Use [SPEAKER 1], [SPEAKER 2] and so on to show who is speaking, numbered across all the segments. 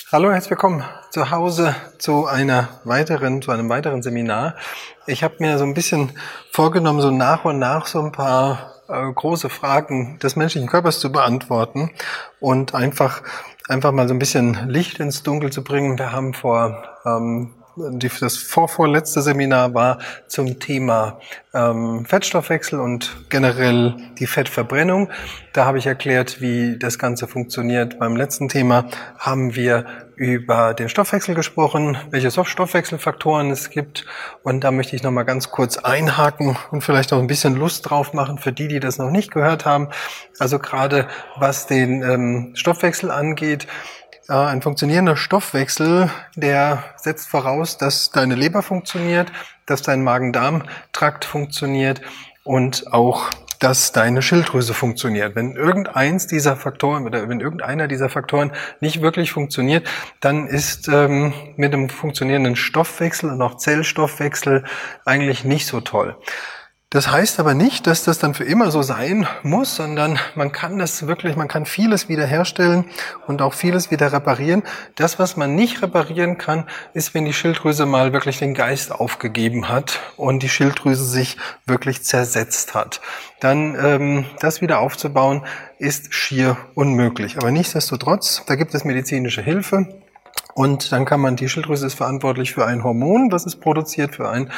[SPEAKER 1] Hallo, herzlich willkommen zu Hause zu einem weiteren Seminar. Ich habe mir so ein bisschen vorgenommen, so nach und nach so ein paar große Fragen des menschlichen Körpers zu beantworten und einfach mal so ein bisschen Licht ins Dunkel zu bringen. Wir haben das vorletzte Seminar war zum Thema Fettstoffwechsel und generell die Fettverbrennung. Da habe ich erklärt, wie das Ganze funktioniert. Beim letzten Thema haben wir über den Stoffwechsel gesprochen, welche Stoffwechselfaktoren es gibt. Und da möchte ich noch mal ganz kurz einhaken und vielleicht auch ein bisschen Lust drauf machen für die das noch nicht gehört haben. Also gerade was den Stoffwechsel angeht, ein funktionierender Stoffwechsel, der setzt voraus, dass deine Leber funktioniert, dass dein Magen-Darm-Trakt funktioniert und auch, dass deine Schilddrüse funktioniert. Wenn irgendeiner dieser Faktoren nicht wirklich funktioniert, dann ist mit einem funktionierenden Stoffwechsel und auch Zellstoffwechsel eigentlich nicht so toll. Das heißt aber nicht, dass das dann für immer so sein muss, sondern man kann vieles wiederherstellen und auch vieles wieder reparieren. Das, was man nicht reparieren kann, ist, wenn die Schilddrüse mal wirklich den Geist aufgegeben hat und die Schilddrüse sich wirklich zersetzt hat. Dann das wieder aufzubauen, ist schier unmöglich. Aber nichtsdestotrotz, da gibt es medizinische Hilfe. Und dann die Schilddrüse ist verantwortlich für ein Hormon, was es produziert, für ein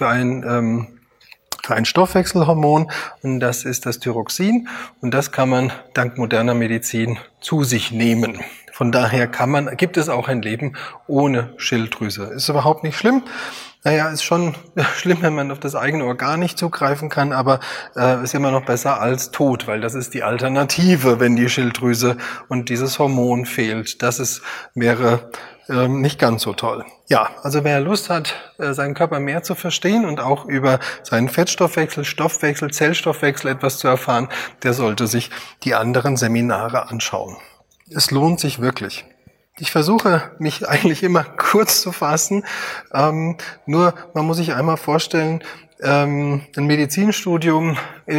[SPEAKER 1] Stoffwechselhormon, und das ist das Thyroxin, und das kann man dank moderner Medizin zu sich nehmen. Von daher gibt es auch ein Leben ohne Schilddrüse. Ist überhaupt nicht schlimm. Naja, ist schon schlimm, wenn man auf das eigene Organ nicht zugreifen kann, aber ist immer noch besser als tot, weil das ist die Alternative, wenn die Schilddrüse und dieses Hormon fehlt. Wäre nicht ganz so toll. Ja, also wer Lust hat, seinen Körper mehr zu verstehen und auch über seinen Fettstoffwechsel, Stoffwechsel, Zellstoffwechsel etwas zu erfahren, der sollte sich die anderen Seminare anschauen. Es lohnt sich wirklich. Ich versuche, mich eigentlich immer kurz zu fassen, nur man muss sich einmal vorstellen, ein Medizinstudium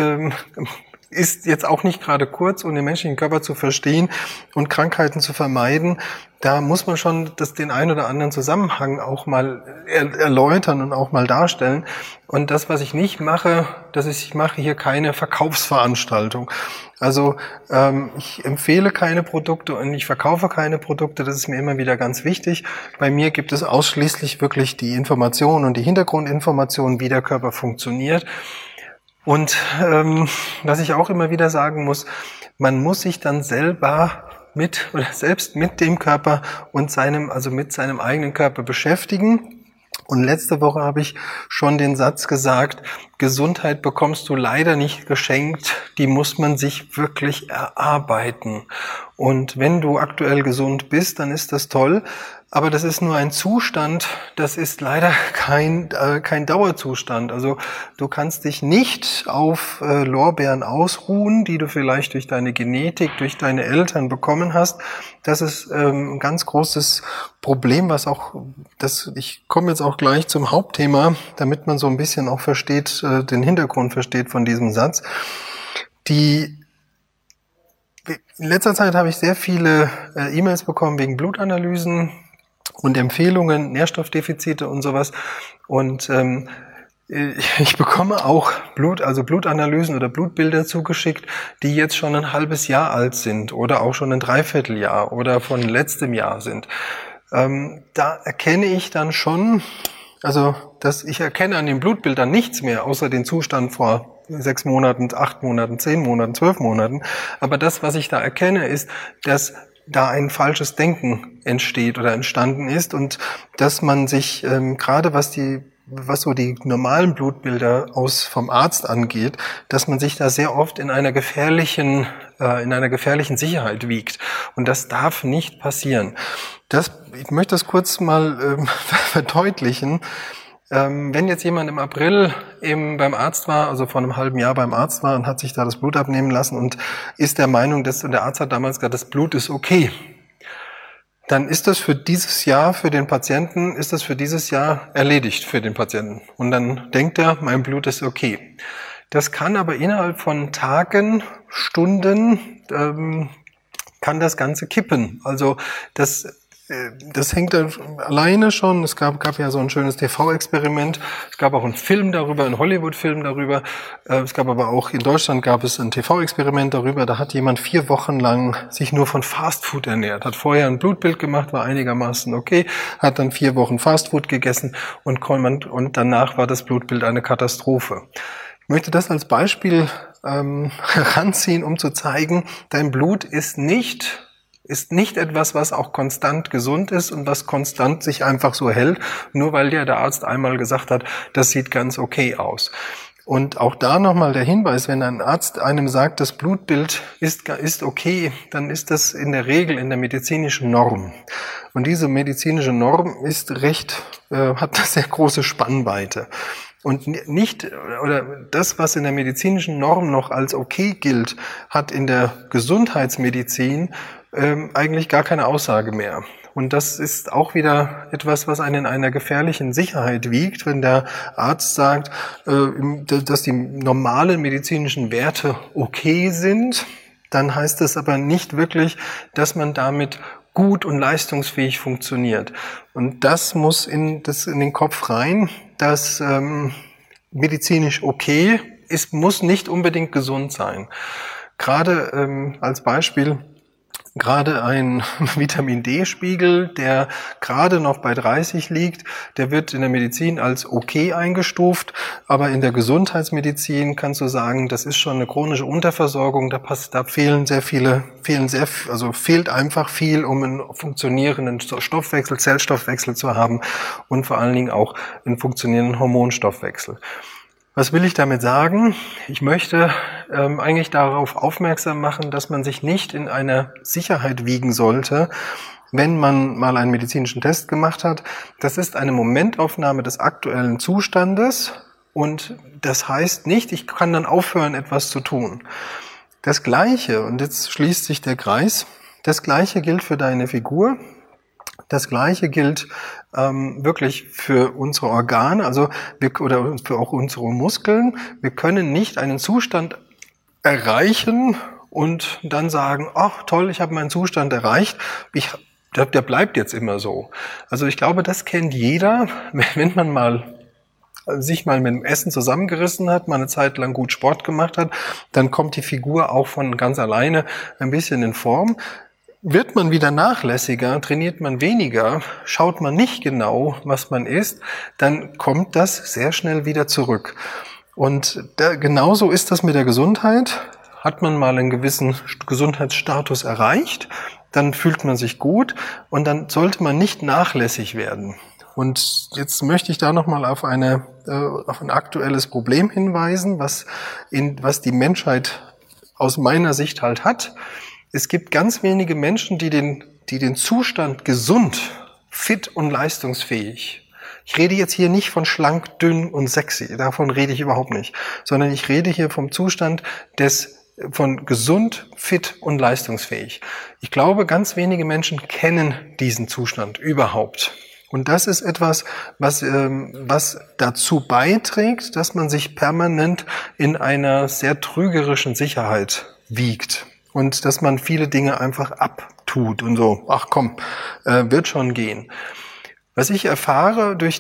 [SPEAKER 1] ist jetzt auch nicht gerade kurz, um den menschlichen Körper zu verstehen und Krankheiten zu vermeiden. Da muss man schon den einen oder anderen Zusammenhang auch mal erläutern und auch mal darstellen. Und das, was ich nicht mache, ich mache hier keine Verkaufsveranstaltung. Also ich empfehle keine Produkte und ich verkaufe keine Produkte. Das ist mir immer wieder ganz wichtig. Bei mir gibt es ausschließlich wirklich die Informationen und die Hintergrundinformationen, wie der Körper funktioniert. Und was ich auch immer wieder sagen muss, man muss sich dann selbst mit dem Körper und mit seinem eigenen Körper beschäftigen. Und letzte Woche habe ich schon den Satz gesagt: Gesundheit bekommst du leider nicht geschenkt, die muss man sich wirklich erarbeiten. Und wenn du aktuell gesund bist, dann ist das toll. Aber das ist nur ein Zustand, das ist leider kein Dauerzustand. Also du kannst dich nicht auf Lorbeeren ausruhen, die du vielleicht durch deine Genetik, durch deine Eltern bekommen hast. Das ist ein ganz großes Problem, ich komme jetzt auch gleich zum Hauptthema, damit man so ein bisschen auch versteht, den Hintergrund versteht von diesem Satz. In letzter Zeit habe ich sehr viele E-Mails bekommen wegen Blutanalysen und Empfehlungen, Nährstoffdefizite und sowas. Und ich bekomme auch Blutanalysen oder Blutbilder zugeschickt, die jetzt schon ein halbes Jahr alt sind oder auch schon ein Dreivierteljahr oder von letztem Jahr sind. Da erkenne ich dann schon, ich erkenne an den Blutbildern nichts mehr, außer den Zustand vor 6 Monaten, 8 Monaten, 10 Monaten, 12 Monaten. Aber das, was ich da erkenne, ist, dass da ein falsches Denken entsteht oder entstanden ist und dass man sich gerade was so die normalen Blutbilder vom Arzt angeht, dass man sich da sehr oft in einer gefährlichen Sicherheit wiegt. Und das darf nicht passieren. Ich möchte das kurz mal verdeutlichen. Wenn jetzt jemand im April beim Arzt war, also vor einem halben Jahr beim Arzt war und hat sich da das Blut abnehmen lassen und ist der Meinung, und der Arzt hat damals gesagt, das Blut ist okay, dann ist das für dieses Jahr erledigt für den Patienten. Und dann denkt er, mein Blut ist okay. Das kann aber innerhalb von Tagen, Stunden, kann das Ganze kippen. Also das hängt dann alleine schon. Es gab ja so ein schönes TV-Experiment. Es gab auch einen Film darüber, einen Hollywood-Film darüber. Es gab aber auch in Deutschland gab es ein TV-Experiment darüber. Da hat jemand 4 Wochen lang sich nur von Fastfood ernährt. Hat vorher ein Blutbild gemacht, war einigermaßen okay. Hat dann 4 Wochen Fastfood gegessen und danach war das Blutbild eine Katastrophe. Ich möchte das als Beispiel heranziehen, um zu zeigen, dein Blut ist nicht etwas, was auch konstant gesund ist und was konstant sich einfach so hält, nur weil der Arzt einmal gesagt hat, das sieht ganz okay aus. Und auch da nochmal der Hinweis, wenn ein Arzt einem sagt, das Blutbild ist okay, dann ist das in der Regel in der medizinischen Norm. Und diese medizinische Norm ist hat eine sehr große Spannweite. Und das, was in der medizinischen Norm noch als okay gilt, hat in der Gesundheitsmedizin eigentlich gar keine Aussage mehr. Und das ist auch wieder etwas, was einen in einer gefährlichen Sicherheit wiegt, wenn der Arzt sagt, dass die normalen medizinischen Werte okay sind, dann heißt das aber nicht wirklich, dass man damit gut und leistungsfähig funktioniert. Und das muss in den Kopf rein, dass medizinisch okay ist, muss nicht unbedingt gesund sein. Gerade als Beispiel, gerade ein Vitamin-D-Spiegel, der gerade noch bei 30 liegt, der wird in der Medizin als okay eingestuft, aber in der Gesundheitsmedizin kannst du sagen, das ist schon eine chronische Unterversorgung, da fehlt einfach viel, um einen funktionierenden Stoffwechsel, Zellstoffwechsel zu haben und vor allen Dingen auch einen funktionierenden Hormonstoffwechsel. Was will ich damit sagen? Ich möchte eigentlich darauf aufmerksam machen, dass man sich nicht in einer Sicherheit wiegen sollte, wenn man mal einen medizinischen Test gemacht hat. Das ist eine Momentaufnahme des aktuellen Zustandes und das heißt nicht, ich kann dann aufhören, etwas zu tun. Das Gleiche, und jetzt schließt sich der Kreis, das Gleiche gilt für deine Figur. Das Gleiche gilt wirklich für unsere Organe, oder für auch unsere Muskeln. Wir können nicht einen Zustand erreichen und dann sagen, ach toll, ich habe meinen Zustand erreicht. Der bleibt jetzt immer so. Also ich glaube, das kennt jeder, wenn man sich mal mit dem Essen zusammengerissen hat, mal eine Zeit lang gut Sport gemacht hat, dann kommt die Figur auch von ganz alleine ein bisschen in Form. Wird man wieder nachlässiger, trainiert man weniger, schaut man nicht genau, was man isst, dann kommt das sehr schnell wieder zurück. Und genauso ist das mit der Gesundheit. Hat man mal einen gewissen Gesundheitsstatus erreicht, dann fühlt man sich gut und dann sollte man nicht nachlässig werden. Und jetzt möchte ich da nochmal auf ein aktuelles Problem hinweisen, was die Menschheit aus meiner Sicht halt hat. Es gibt ganz wenige Menschen, die den Zustand gesund, fit und leistungsfähig. Ich rede jetzt hier nicht von schlank, dünn und sexy, davon rede ich überhaupt nicht, sondern ich rede hier vom Zustand von gesund, fit und leistungsfähig. Ich glaube, ganz wenige Menschen kennen diesen Zustand überhaupt. Und das ist etwas, was dazu beiträgt, dass man sich permanent in einer sehr trügerischen Sicherheit wiegt. Und dass man viele Dinge einfach abtut und so, ach komm, wird schon gehen. Was ich erfahre durch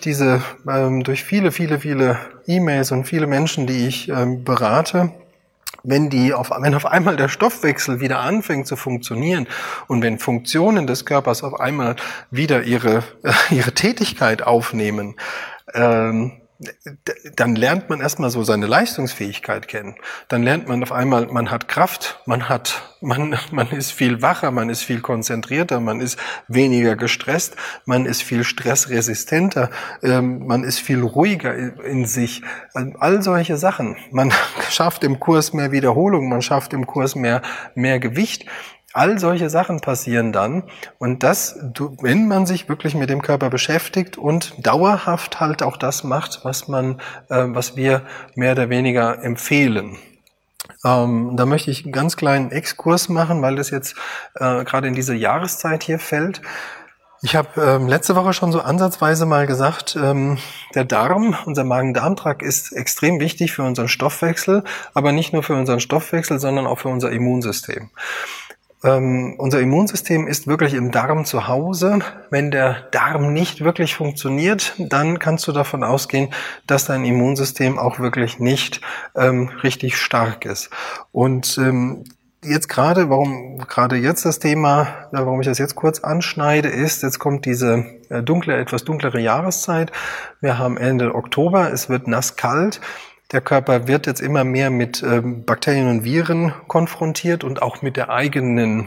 [SPEAKER 1] viele E-Mails und viele Menschen, die ich berate, wenn auf einmal der Stoffwechsel wieder anfängt zu funktionieren und wenn Funktionen des Körpers auf einmal wieder ihre Tätigkeit aufnehmen, dann lernt man erstmal so seine Leistungsfähigkeit kennen. Dann lernt man auf einmal, man hat Kraft, man ist viel wacher, man ist viel konzentrierter, man ist weniger gestresst, man ist viel stressresistenter, man ist viel ruhiger in sich. All solche Sachen. Man schafft im Kurs mehr Wiederholung, man schafft im Kurs mehr Gewicht. All solche Sachen passieren dann und wenn man sich wirklich mit dem Körper beschäftigt und dauerhaft halt auch das macht, was wir mehr oder weniger empfehlen. Da möchte ich einen ganz kleinen Exkurs machen, weil das jetzt gerade in diese Jahreszeit hier fällt. Ich habe letzte Woche schon so ansatzweise mal gesagt, der Darm, unser Magen-Darm-Trakt ist extrem wichtig für unseren Stoffwechsel, aber nicht nur für unseren Stoffwechsel, sondern auch für unser Immunsystem. Unser Immunsystem ist wirklich im Darm zu Hause. Wenn der Darm nicht wirklich funktioniert, dann kannst du davon ausgehen, dass dein Immunsystem auch wirklich nicht richtig stark ist. Und jetzt gerade, warum gerade jetzt das Thema, warum ich das jetzt kurz anschneide, ist, jetzt kommt diese etwas dunklere Jahreszeit. Wir haben Ende Oktober, es wird nass kalt. Der Körper wird jetzt immer mehr mit Bakterien und Viren konfrontiert und auch mit der eigenen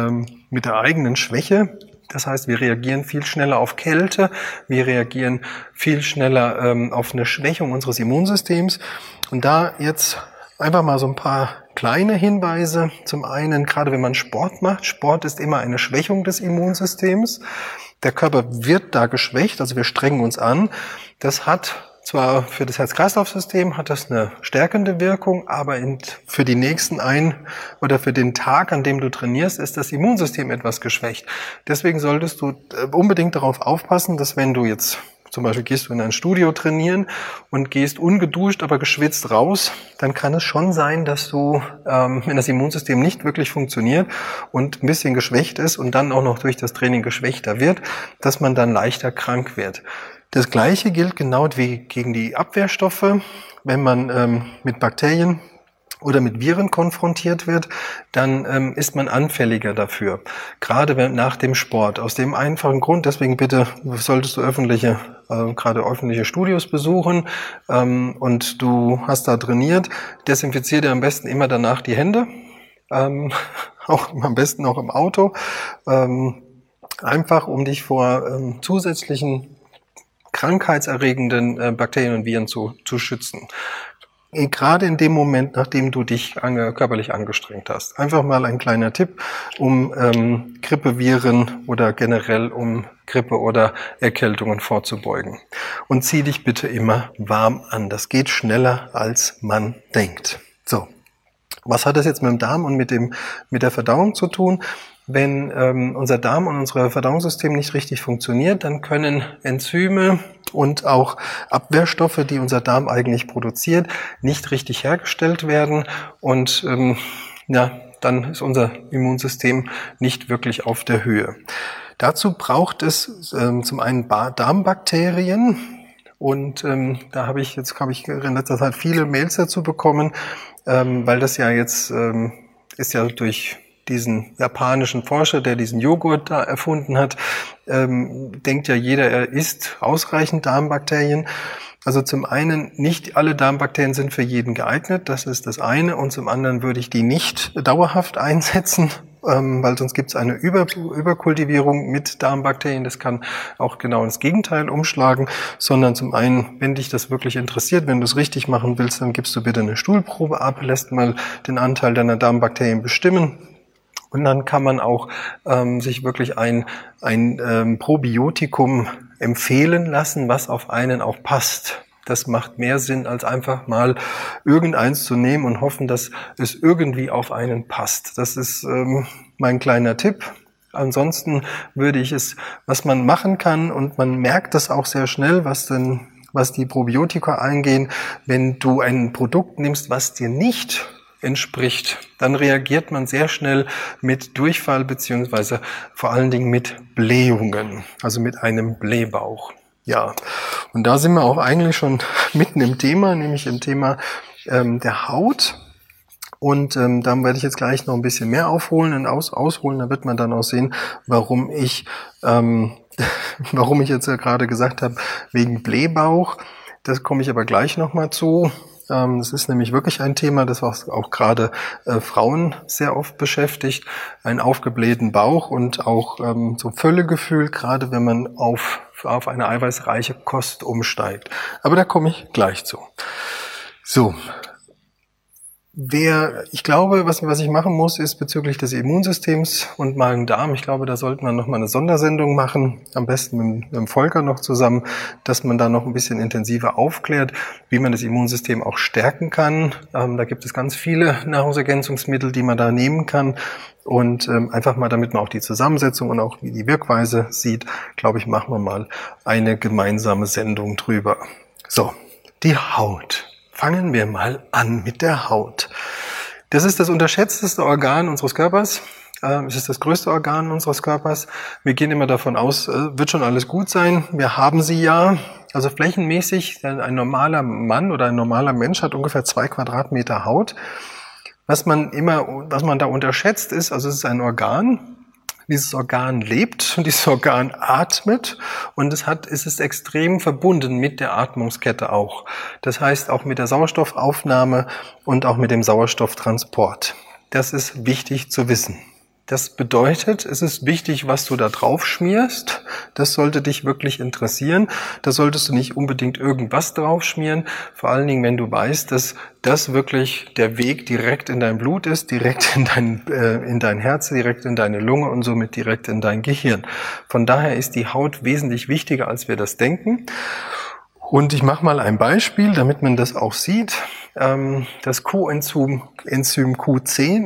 [SPEAKER 1] Schwäche. Das heißt, wir reagieren viel schneller auf Kälte, wir reagieren viel schneller auf eine Schwächung unseres Immunsystems. Und da jetzt einfach mal so ein paar kleine Hinweise. Zum einen, gerade wenn man Sport macht, Sport ist immer eine Schwächung des Immunsystems. Der Körper wird da geschwächt, also wir strengen uns an. Das hat zwar für das Herz-Kreislauf-System hat das eine stärkende Wirkung, aber für die nächsten für den Tag, an dem du trainierst, ist das Immunsystem etwas geschwächt. Deswegen solltest du unbedingt darauf aufpassen, dass wenn du jetzt zum Beispiel gehst du in ein Studio trainieren und gehst ungeduscht, aber geschwitzt raus, dann kann es schon sein, dass du, wenn das Immunsystem nicht wirklich funktioniert und ein bisschen geschwächt ist und dann auch noch durch das Training geschwächter wird, dass man dann leichter krank wird. Das Gleiche gilt genau wie gegen die Abwehrstoffe. Wenn man mit Bakterien oder mit Viren konfrontiert wird, dann ist man anfälliger dafür. Gerade nach dem Sport. Aus dem einfachen Grund, deswegen bitte solltest du gerade öffentliche Studios besuchen und du hast da trainiert, desinfiziere dir am besten immer danach die Hände, auch am besten auch im Auto, einfach um dich vor zusätzlichen krankheitserregenden Bakterien und Viren zu schützen. Gerade in dem Moment, nachdem du dich körperlich angestrengt hast. Einfach mal ein kleiner Tipp, um Grippeviren oder generell um Grippe oder Erkältungen vorzubeugen. Und zieh dich bitte immer warm an. Das geht schneller, als man denkt. So, was hat das jetzt mit dem Darm und mit der Verdauung zu tun? Wenn unser Darm und unser Verdauungssystem nicht richtig funktioniert, dann können Enzyme und auch Abwehrstoffe, die unser Darm eigentlich produziert, nicht richtig hergestellt werden und dann ist unser Immunsystem nicht wirklich auf der Höhe. Dazu braucht es zum einen Darmbakterien und da habe ich in letzter Zeit viele Mails dazu bekommen, weil das ja jetzt ist ja durch diesen japanischen Forscher, der diesen Joghurt da erfunden hat, denkt ja jeder, er isst ausreichend Darmbakterien. Also zum einen, nicht alle Darmbakterien sind für jeden geeignet, das ist das eine. Und zum anderen würde ich die nicht dauerhaft einsetzen, weil sonst gibt es eine Überkultivierung mit Darmbakterien. Das kann auch genau ins Gegenteil umschlagen. Sondern zum einen, wenn dich das wirklich interessiert, wenn du es richtig machen willst, dann gibst du bitte eine Stuhlprobe ab, lässt mal den Anteil deiner Darmbakterien bestimmen. Und dann kann man auch sich wirklich ein Probiotikum empfehlen lassen, was auf einen auch passt. Das macht mehr Sinn, als einfach mal irgendeins zu nehmen und hoffen, dass es irgendwie auf einen passt. Das ist mein kleiner Tipp. Ansonsten würde ich was man machen kann, und man merkt das auch sehr schnell, was die Probiotika eingehen, wenn du ein Produkt nimmst, was dir nicht entspricht, dann reagiert man sehr schnell mit Durchfall beziehungsweise vor allen Dingen mit Blähungen, also mit einem Blähbauch. Ja, und da sind wir auch eigentlich schon mitten im Thema, nämlich im Thema der Haut. Und da werde ich jetzt gleich noch ein bisschen mehr aufholen und ausholen. Da wird man dann auch sehen, warum ich jetzt ja gerade gesagt habe, wegen Blähbauch. Das komme ich aber gleich nochmal zu. Das ist nämlich wirklich ein Thema, das auch gerade Frauen sehr oft beschäftigt. Einen aufgeblähten Bauch und auch so Völlegefühl, gerade wenn man auf eine eiweißreiche Kost umsteigt. Aber da komme ich gleich zu. So. Ich glaube, was ich machen muss, ist bezüglich des Immunsystems und Magen-Darm. Ich glaube, da sollten wir nochmal eine Sondersendung machen, am besten mit dem Volker noch zusammen, dass man da noch ein bisschen intensiver aufklärt, wie man das Immunsystem auch stärken kann. Da gibt es ganz viele Nahrungsergänzungsmittel, die man da nehmen kann. Und einfach mal, damit man auch die Zusammensetzung und auch die Wirkweise sieht, glaube ich, machen wir mal eine gemeinsame Sendung drüber. So, die Haut. Fangen wir mal an mit der Haut. Das ist das unterschätzteste Organ unseres Körpers. Es ist das größte Organ unseres Körpers. Wir gehen immer davon aus, wird schon alles gut sein. Wir haben sie ja. Also flächenmäßig, ein normaler Mann oder ein normaler Mensch hat ungefähr 2 Quadratmeter Haut. Was man da unterschätzt ist, also es ist ein Organ. Dieses Organ lebt und dieses Organ atmet und es ist extrem verbunden mit der Atmungskette auch. Das heißt auch mit der Sauerstoffaufnahme und auch mit dem Sauerstofftransport. Das ist wichtig zu wissen. Das bedeutet, es ist wichtig, was du da drauf schmierst. Das sollte dich wirklich interessieren. Da solltest du nicht unbedingt irgendwas drauf schmieren. Vor allen Dingen, wenn du weißt, dass das wirklich der Weg direkt in dein Blut ist, direkt in dein Herz, direkt in deine Lunge und somit direkt in dein Gehirn. Von daher ist die Haut wesentlich wichtiger, als wir das denken. Und ich mache mal ein Beispiel, damit man das auch sieht. Das Coenzym Q10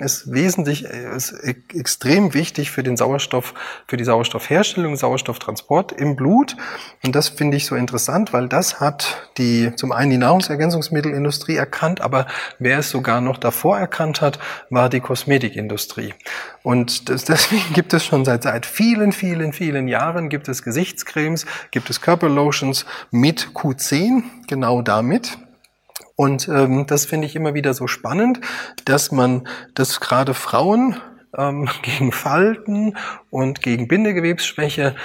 [SPEAKER 1] ist extrem wichtig für den Sauerstoff, für die Sauerstoffherstellung, Sauerstofftransport im Blut. Und das finde ich so interessant, weil das hat zum einen die Nahrungsergänzungsmittelindustrie erkannt, aber wer es sogar noch davor erkannt hat, war die Kosmetikindustrie. Und deswegen gibt es schon seit vielen, vielen, vielen Jahren gibt es Gesichtscremes, gibt es Körperlotions mit Q10, genau damit. Und das finde ich immer wieder so spannend, dass gerade Frauen gegen Falten und gegen Bindegewebsschwäche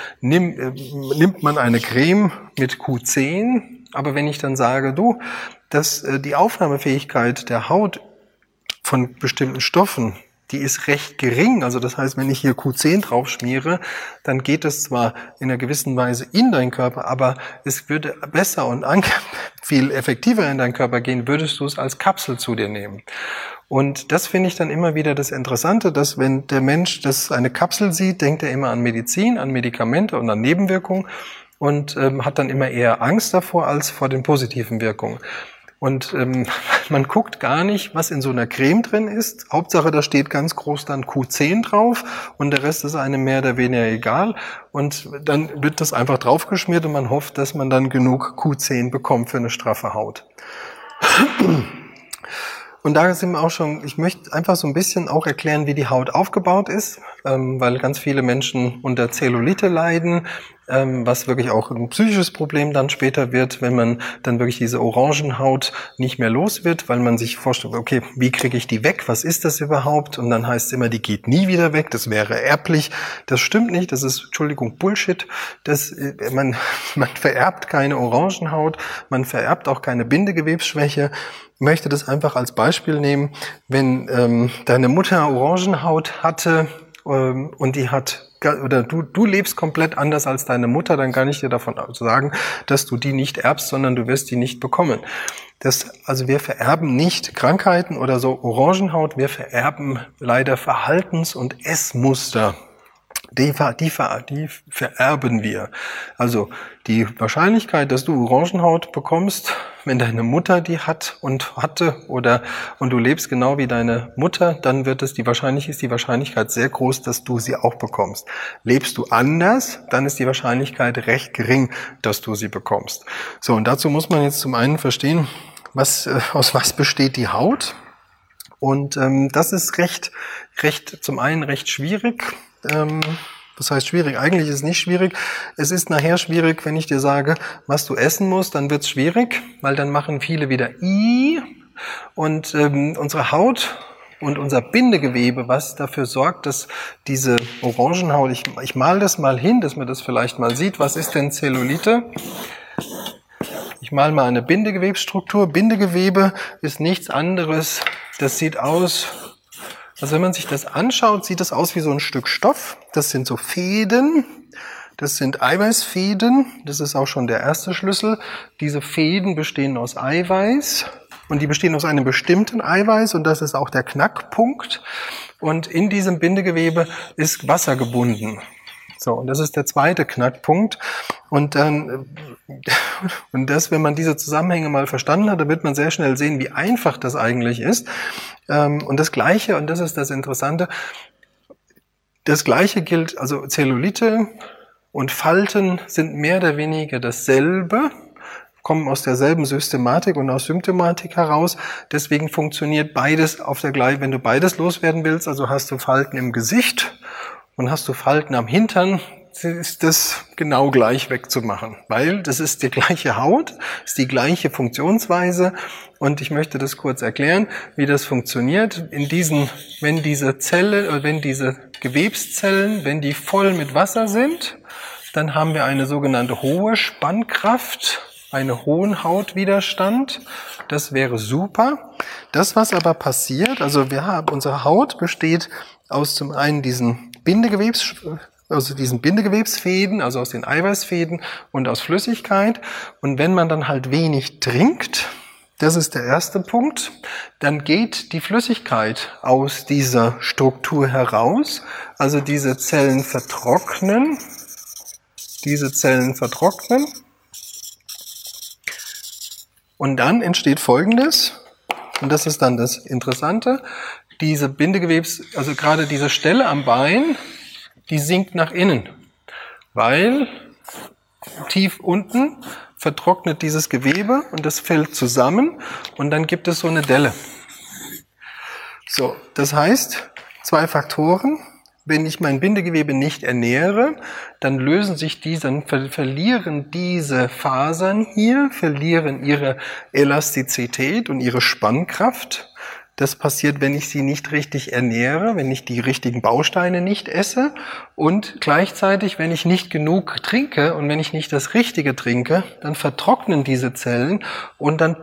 [SPEAKER 1] nimmt man eine Creme mit Q10. Aber wenn ich dann sage, dass die Aufnahmefähigkeit der Haut von bestimmten Stoffen, die ist recht gering. Also das heißt, wenn ich hier Q10 drauf schmiere, dann geht es zwar in einer gewissen Weise in deinen Körper, aber es würde besser und viel effektiver in deinen Körper gehen, würdest du es als Kapsel zu dir nehmen. Und das finde ich dann immer wieder das Interessante, dass wenn der Mensch das eine Kapsel sieht, denkt er immer an Medizin, an Medikamente und an Nebenwirkungen und hat dann immer eher Angst davor als vor den positiven Wirkungen. Und man guckt gar nicht, was in so einer Creme drin ist. Hauptsache, da steht ganz groß dann Q10 drauf und der Rest ist einem mehr oder weniger egal. Und dann wird das einfach draufgeschmiert und man hofft, dass man dann genug Q10 bekommt für eine straffe Haut. Und da sind wir auch schon, ich möchte einfach so ein bisschen auch erklären, wie die Haut aufgebaut ist, weil ganz viele Menschen unter Zellulite leiden, was wirklich auch ein psychisches Problem dann später wird, wenn man dann wirklich diese Orangenhaut nicht mehr los wird, weil man sich vorstellt, okay, wie kriege ich die weg? Was ist das überhaupt? Und dann heißt es immer, die geht nie wieder weg, das wäre erblich. Das stimmt nicht, das ist, Entschuldigung, Bullshit. Man vererbt keine Orangenhaut, man vererbt auch keine Bindegewebsschwäche. Ich möchte das einfach als Beispiel nehmen, wenn deine Mutter Orangenhaut hatte und die hat oder du lebst komplett anders als deine Mutter, dann kann ich dir davon sagen, dass du die nicht erbst, sondern du wirst die nicht bekommen. Also wir vererben nicht Krankheiten oder so Orangenhaut, wir vererben leider Verhaltens- und Essmuster. Die vererben wir. Also die Wahrscheinlichkeit, dass du Orangenhaut bekommst, wenn deine Mutter die hat und hatte und du lebst genau wie deine Mutter, dann ist die Wahrscheinlichkeit sehr groß, dass du sie auch bekommst. Lebst du anders, dann ist die Wahrscheinlichkeit recht gering, dass du sie bekommst. So, und dazu muss man jetzt zum einen verstehen, aus was besteht die Haut? Und das ist zum einen recht schwierig. Das heißt schwierig, eigentlich ist es nicht schwierig. Es ist nachher schwierig, wenn ich dir sage, was du essen musst, dann wird's schwierig, weil dann machen viele wieder und unsere Haut und unser Bindegewebe, was dafür sorgt, dass diese Orangenhaut, ich mal das mal hin, dass man das vielleicht mal sieht, was ist denn Zellulite? Ich mal eine Bindegewebsstruktur. Bindegewebe ist nichts anderes, das sieht aus. Also wenn man sich das anschaut, sieht das aus wie so ein Stück Stoff. Das sind so Fäden, das sind Eiweißfäden. Das ist auch schon der erste Schlüssel. Diese Fäden bestehen aus Eiweiß und die bestehen aus einem bestimmten Eiweiß und das ist auch der Knackpunkt. Und in diesem Bindegewebe ist Wasser gebunden. So, und das ist der zweite Knackpunkt. Und wenn man diese Zusammenhänge mal verstanden hat, dann wird man sehr schnell sehen, wie einfach das eigentlich ist. Und das Gleiche, und das ist das Interessante, das Gleiche gilt, also Zellulite und Falten sind mehr oder weniger dasselbe. kommen aus derselben Systematik und aus Symptomatik heraus. Deswegen funktioniert beides auf der gleichen, wenn du beides loswerden willst, also hast du Falten im Gesicht und hast du Falten am Hintern, ist das genau gleich wegzumachen, weil das ist die gleiche Haut, ist die gleiche Funktionsweise und ich möchte das kurz erklären, wie das funktioniert. Wenn diese Gewebszellen, wenn die voll mit Wasser sind, dann haben wir eine sogenannte hohe Spannkraft, einen hohen Hautwiderstand. Das wäre super. Das, was aber passiert, also unsere Haut besteht aus zum einen diesen Bindegewebsfäden, also aus den Eiweißfäden und aus Flüssigkeit. Und wenn man dann halt wenig trinkt, das ist der erste Punkt, dann geht die Flüssigkeit aus dieser Struktur heraus. Also diese Zellen vertrocknen. Und dann entsteht Folgendes, und das ist dann das Interessante, diese also gerade diese Stelle am Bein, die sinkt nach innen, weil tief unten vertrocknet dieses Gewebe und das fällt zusammen und dann gibt es so eine Delle. So, das heißt, 2 Faktoren. Wenn ich mein Bindegewebe nicht ernähre, dann verlieren diese Fasern hier, verlieren ihre Elastizität und ihre Spannkraft. Das passiert, wenn ich sie nicht richtig ernähre, wenn ich die richtigen Bausteine nicht esse und gleichzeitig, wenn ich nicht genug trinke und wenn ich nicht das Richtige trinke, dann vertrocknen diese Zellen und dann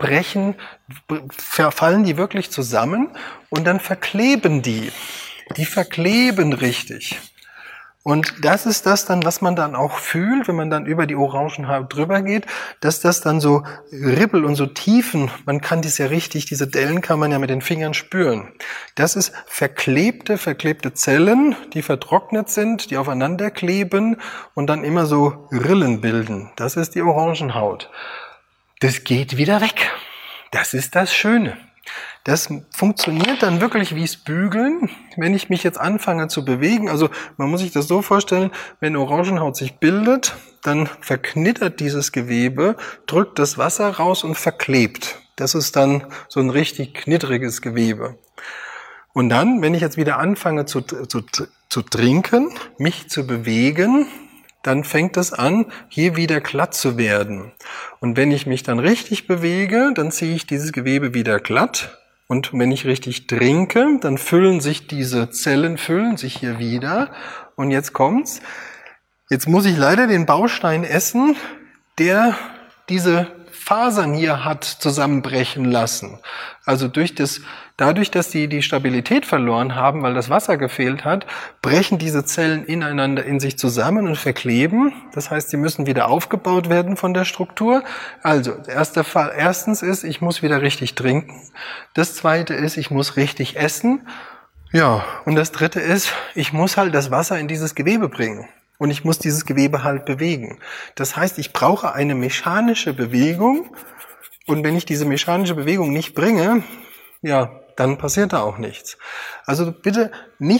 [SPEAKER 1] fallen die wirklich zusammen und dann verkleben die. Die verkleben richtig. Und das ist das dann, was man dann auch fühlt, wenn man dann über die Orangenhaut drüber geht, dass das dann so Ribbel und so Tiefen, man kann das ja richtig, diese Dellen kann man ja mit den Fingern spüren. Das ist verklebte Zellen, die vertrocknet sind, die aufeinander kleben und dann immer so Rillen bilden. Das ist die Orangenhaut. Das geht wieder weg. Das ist das Schöne. Das funktioniert dann wirklich wie das Bügeln, wenn ich mich jetzt anfange zu bewegen. Also man muss sich das so vorstellen, wenn Orangenhaut sich bildet, dann verknittert dieses Gewebe, drückt das Wasser raus und verklebt. Das ist dann so ein richtig knittriges Gewebe. Und dann, wenn ich jetzt wieder anfange zu trinken, mich zu bewegen, dann fängt es an, hier wieder glatt zu werden. Und wenn ich mich dann richtig bewege, dann ziehe ich dieses Gewebe wieder glatt. Und wenn ich richtig trinke, dann diese Zellen füllen sich hier wieder. Und jetzt kommt's. Jetzt muss ich leider den Baustein essen, der diese Fasern hier hat zusammenbrechen lassen. Also dadurch, dass die Stabilität verloren haben, weil das Wasser gefehlt hat, brechen diese Zellen ineinander in sich zusammen und verkleben. Das heißt, sie müssen wieder aufgebaut werden von der Struktur. Also, erstens ist, ich muss wieder richtig trinken. Das zweite ist, ich muss richtig essen. Ja, und das dritte ist, ich muss halt das Wasser in dieses Gewebe bringen. Und ich muss dieses Gewebe halt bewegen. Das heißt, ich brauche eine mechanische Bewegung. Und wenn ich diese mechanische Bewegung nicht bringe, ja, dann passiert da auch nichts. Also bitte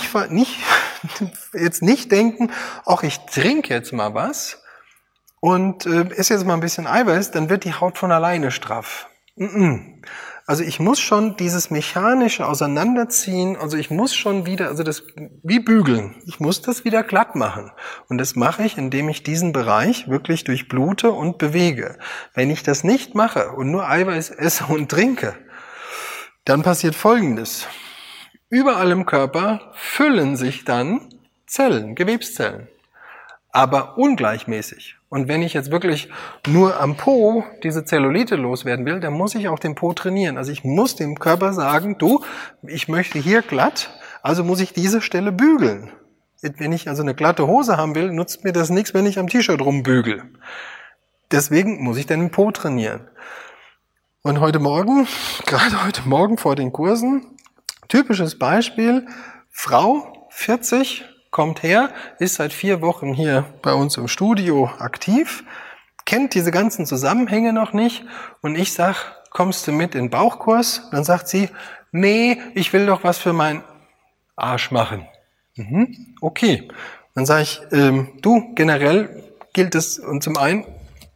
[SPEAKER 1] jetzt nicht denken, ach, ich trinke jetzt mal was und esse jetzt mal ein bisschen Eiweiß, dann wird die Haut von alleine straff. Also ich muss schon dieses mechanische Auseinanderziehen, also ich muss schon wieder, also das wie bügeln, ich muss das wieder glatt machen. Und das mache ich, indem ich diesen Bereich wirklich durchblute und bewege. Wenn ich das nicht mache und nur Eiweiß esse und trinke, dann passiert Folgendes. Überall im Körper füllen sich dann Zellen, Gewebszellen, aber ungleichmäßig. Und wenn ich jetzt wirklich nur am Po diese Zellulite loswerden will, dann muss ich auch den Po trainieren. Also ich muss dem Körper sagen, du, ich möchte hier glatt, also muss ich diese Stelle bügeln. Wenn ich also eine glatte Hose haben will, nutzt mir das nichts, wenn ich am T-Shirt rumbügel. Deswegen muss ich den Po trainieren. Und gerade heute Morgen vor den Kursen, typisches Beispiel, Frau, 40, kommt her, ist seit 4 Wochen hier bei uns im Studio aktiv, kennt diese ganzen Zusammenhänge noch nicht und ich sag, kommst du mit in den Bauchkurs? Dann sagt sie, nee, ich will doch was für meinen Arsch machen. Okay. Dann sage ich, du, generell gilt es, und zum einen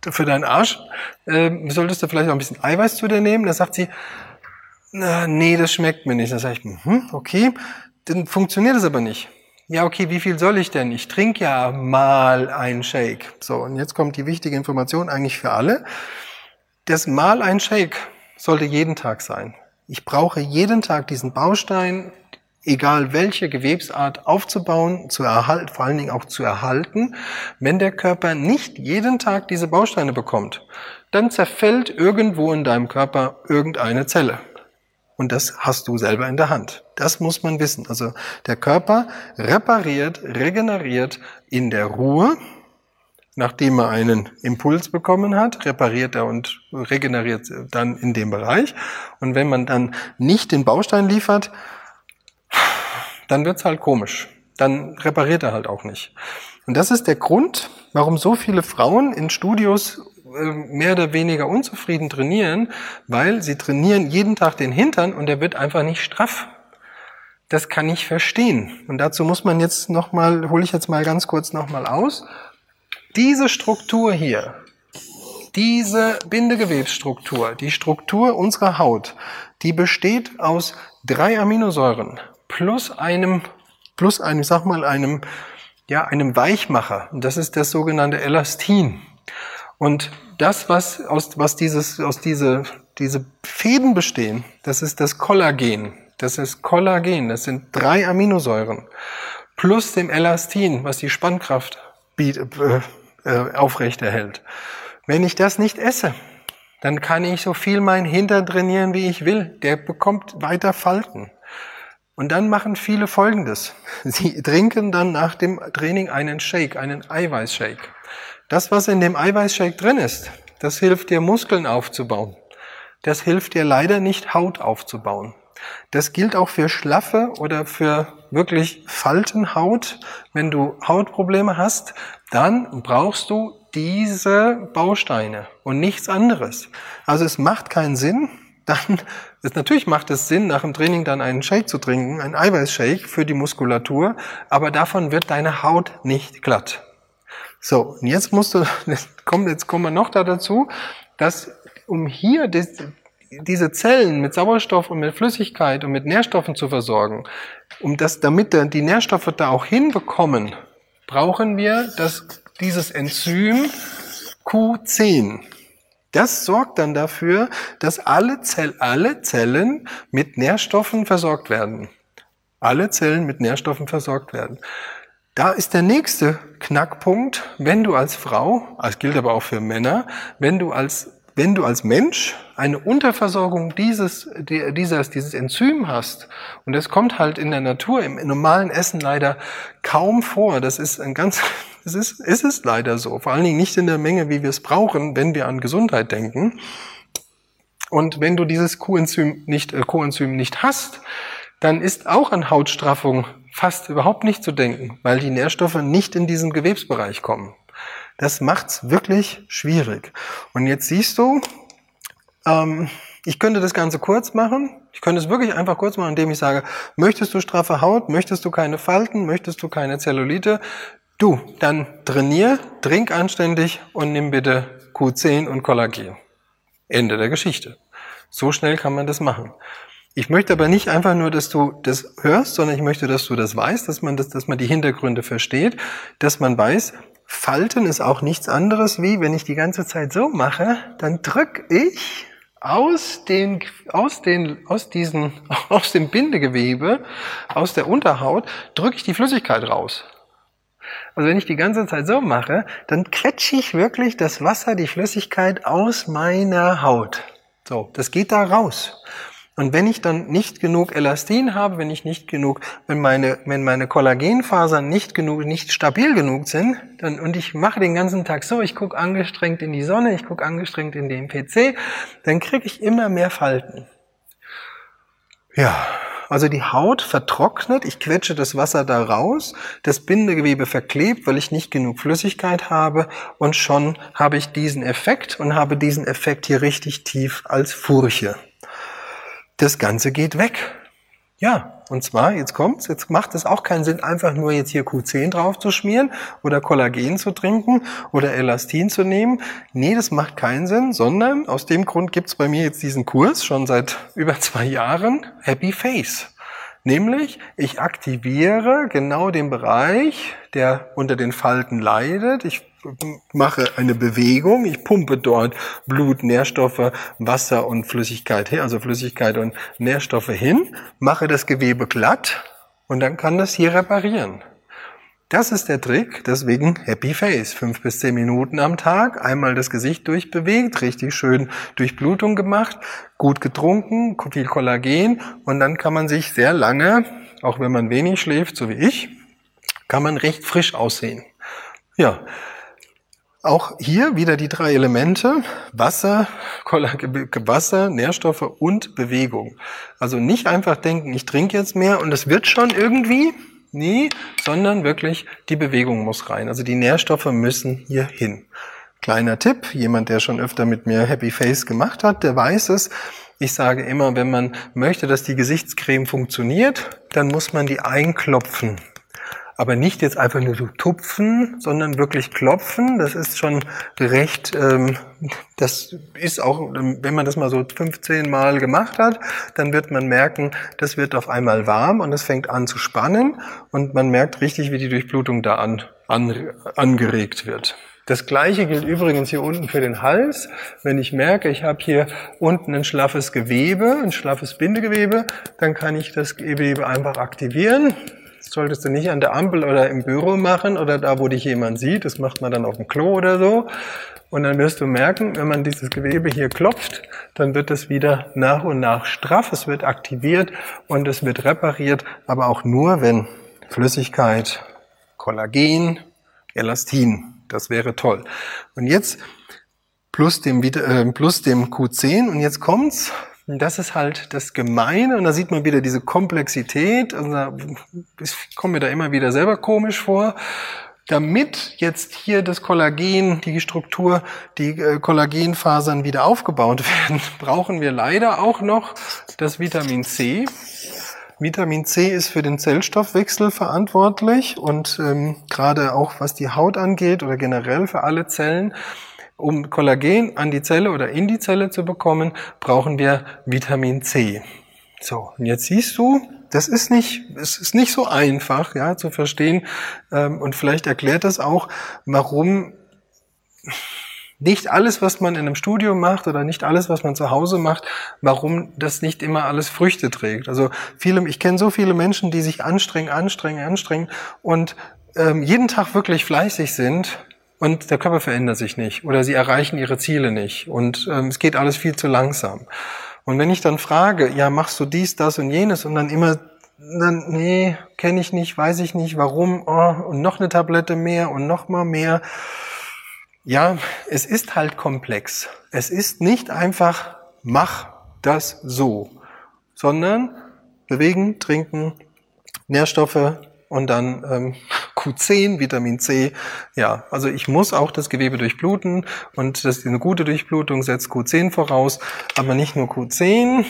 [SPEAKER 1] für deinen Arsch solltest du vielleicht auch ein bisschen Eiweiß zu dir nehmen. Da sagt sie, nee, das schmeckt mir nicht. Da sage ich, okay, dann funktioniert es aber nicht. Ja, okay, wie viel soll ich denn? Ich trinke ja mal einen Shake. So, und jetzt kommt die wichtige Information eigentlich für alle. Das mal ein Shake sollte jeden Tag sein. Ich brauche jeden Tag diesen Baustein, egal welche Gewebsart, aufzubauen, zu erhalten, vor allen Dingen auch zu erhalten. Wenn der Körper nicht jeden Tag diese Bausteine bekommt, dann zerfällt irgendwo in deinem Körper irgendeine Zelle. Und das hast du selber in der Hand. Das muss man wissen. Also der Körper repariert, regeneriert in der Ruhe. Nachdem er einen Impuls bekommen hat, repariert er und regeneriert dann in dem Bereich. Und wenn man dann nicht den Baustein liefert, dann wird's halt komisch. Dann repariert er halt auch nicht. Und das ist der Grund, warum so viele Frauen in Studios mehr oder weniger unzufrieden trainieren, weil sie trainieren jeden Tag den Hintern und der wird einfach nicht straff. Das kann ich verstehen. Und dazu muss man jetzt nochmal, hole ich jetzt mal ganz kurz nochmal aus. Diese Struktur hier, diese Bindegewebsstruktur, die Struktur unserer Haut, die besteht aus 3 Aminosäuren plus einem, ich sag mal, einem Weichmacher. Und das ist das sogenannte Elastin. Und das, was diese Fäden bestehen, das ist das Kollagen. Das ist Kollagen. Das sind 3 Aminosäuren plus dem Elastin, was die Spannkraft aufrechterhält. Wenn ich das nicht esse, dann kann ich so viel meinen Hintern trainieren, wie ich will. Der bekommt weiter Falten. Und dann machen viele Folgendes. Sie trinken dann nach dem Training einen Shake, einen Eiweißshake. Das, was in dem Eiweißshake drin ist, das hilft dir, Muskeln aufzubauen. Das hilft dir leider nicht, Haut aufzubauen. Das gilt auch für schlaffe oder für wirklich Faltenhaut. Wenn du Hautprobleme hast, dann brauchst du diese Bausteine und nichts anderes. Also es macht keinen Sinn, natürlich macht es Sinn, nach dem Training dann einen Shake zu trinken, einen Eiweißshake für die Muskulatur, aber davon wird deine Haut nicht glatt. So, und jetzt kommen wir noch dazu, dass um hier diese Zellen mit Sauerstoff und mit Flüssigkeit und mit Nährstoffen zu versorgen, damit die Nährstoffe da auch hinbekommen, brauchen wir dieses Enzym Q10. Das sorgt dann dafür, dass alle Zellen mit Nährstoffen versorgt werden. Alle Zellen mit Nährstoffen versorgt werden. Da ist der nächste Knackpunkt, wenn du als Frau, das gilt aber auch für Männer, wenn du als Mensch eine Unterversorgung dieses Enzym hast, und das kommt halt in der Natur, im normalen Essen leider kaum vor, es ist leider so, vor allen Dingen nicht in der Menge, wie wir es brauchen, wenn wir an Gesundheit denken. Und wenn du dieses Coenzym nicht hast, dann ist auch an Hautstraffung fast überhaupt nicht zu denken, weil die Nährstoffe nicht in diesen Gewebsbereich kommen. Das macht's wirklich schwierig. Und jetzt siehst du, ich könnte das Ganze kurz machen. Ich könnte es wirklich einfach kurz machen, indem ich sage, möchtest du straffe Haut, möchtest du keine Falten, möchtest du keine Zellulite? Dann trink anständig und nimm bitte Q10 und Kollagen. Ende der Geschichte. So schnell kann man das machen. Ich möchte aber nicht einfach nur, dass du das hörst, sondern ich möchte, dass du das weißt, dass man die Hintergründe versteht, dass man weiß, Falten ist auch nichts anderes wie, wenn ich die ganze Zeit so mache, dann drücke ich aus dem Bindegewebe, aus der Unterhaut, drücke ich die Flüssigkeit raus. Also wenn ich die ganze Zeit so mache, dann quetsche ich wirklich das Wasser, die Flüssigkeit aus meiner Haut. So, das geht da raus. Und wenn ich dann nicht genug Elastin habe, wenn meine Kollagenfasern nicht stabil genug sind, und ich mache den ganzen Tag so, ich gucke angestrengt in die Sonne, ich gucke angestrengt in den PC, dann kriege ich immer mehr Falten. Ja, also die Haut vertrocknet, ich quetsche das Wasser da raus, das Bindegewebe verklebt, weil ich nicht genug Flüssigkeit habe, und schon habe ich diesen Effekt und habe diesen Effekt hier richtig tief als Furche. Das Ganze geht weg. Ja, Und zwar, jetzt kommt's, jetzt macht es auch keinen Sinn, einfach nur jetzt hier Q10 drauf zu schmieren oder Kollagen zu trinken oder Elastin zu nehmen. Nee, das macht keinen Sinn, sondern aus dem Grund gibt's bei mir jetzt diesen Kurs, schon seit über 2 Jahren, Happy Face. Nämlich, ich aktiviere genau den Bereich, der unter den Falten leidet. Ich mache eine Bewegung, ich pumpe dort Blut, Nährstoffe, Wasser und Flüssigkeit hin, also Flüssigkeit und Nährstoffe hin, mache das Gewebe glatt und dann kann das hier reparieren. Das ist der Trick, deswegen Happy Face. 5 bis 10 Minuten am Tag, einmal das Gesicht durchbewegt, richtig schön Durchblutung gemacht, gut getrunken, viel Kollagen und dann kann man sich sehr lange, auch wenn man wenig schläft, so wie ich, kann man recht frisch aussehen. Ja, auch hier wieder die 3 Elemente, Wasser, Nährstoffe und Bewegung. Also nicht einfach denken, ich trinke jetzt mehr und es wird schon irgendwie. Nee, sondern wirklich die Bewegung muss rein. Also die Nährstoffe müssen hier hin. Kleiner Tipp, jemand, der schon öfter mit mir Happy Face gemacht hat, der weiß es. Ich sage immer, wenn man möchte, dass die Gesichtscreme funktioniert, dann muss man die einklopfen. Aber nicht jetzt einfach nur so tupfen, sondern wirklich klopfen. Das ist schon recht, das ist auch, wenn man das mal so 15 Mal gemacht hat, dann wird man merken, das wird auf einmal warm und es fängt an zu spannen und man merkt richtig, wie die Durchblutung da angeregt wird. Das Gleiche gilt übrigens hier unten für den Hals. Wenn ich merke, ich habe hier unten ein schlaffes Gewebe, ein schlaffes Bindegewebe, dann kann ich das Gewebe einfach aktivieren. Das solltest du nicht an der Ampel oder im Büro machen oder da, wo dich jemand sieht. Das macht man dann auf dem Klo oder so. Und dann wirst du merken, wenn man dieses Gewebe hier klopft, dann wird es wieder nach und nach straff. Es wird aktiviert und es wird repariert, aber auch nur, wenn Flüssigkeit, Kollagen, Elastin, das wäre toll. Und jetzt plus dem Q10 und jetzt kommt's. Das ist halt das Gemeine und da sieht man wieder diese Komplexität. Also ich komme mir da immer wieder selber komisch vor. Damit jetzt hier das Kollagen, die Struktur, die Kollagenfasern wieder aufgebaut werden, brauchen wir leider auch noch das Vitamin C. Vitamin C ist für den Zellstoffwechsel verantwortlich und gerade auch was die Haut angeht oder generell für alle Zellen. Um Kollagen an die Zelle oder in die Zelle zu bekommen, brauchen wir Vitamin C. So, und jetzt siehst du, es ist nicht so einfach, ja, zu verstehen. Und vielleicht erklärt das auch, warum nicht alles, was man in einem Studio macht oder nicht alles, was man zu Hause macht, warum das nicht immer alles Früchte trägt. Also ich kenne so viele Menschen, die sich anstrengen und jeden Tag wirklich fleißig sind. Und der Körper verändert sich nicht oder sie erreichen ihre Ziele nicht und es geht alles viel zu langsam. Und wenn ich dann frage, ja, machst du dies, das und jenes und dann immer, nee, kenne ich nicht, weiß ich nicht, warum, und noch eine Tablette mehr und noch mal mehr. Ja, es ist halt komplex. Es ist nicht einfach, mach das so, sondern bewegen, trinken, Nährstoffe, und dann Q10, Vitamin C. Ja, also ich muss auch das Gewebe durchbluten und eine gute Durchblutung setzt Q10 voraus, aber nicht nur Q10,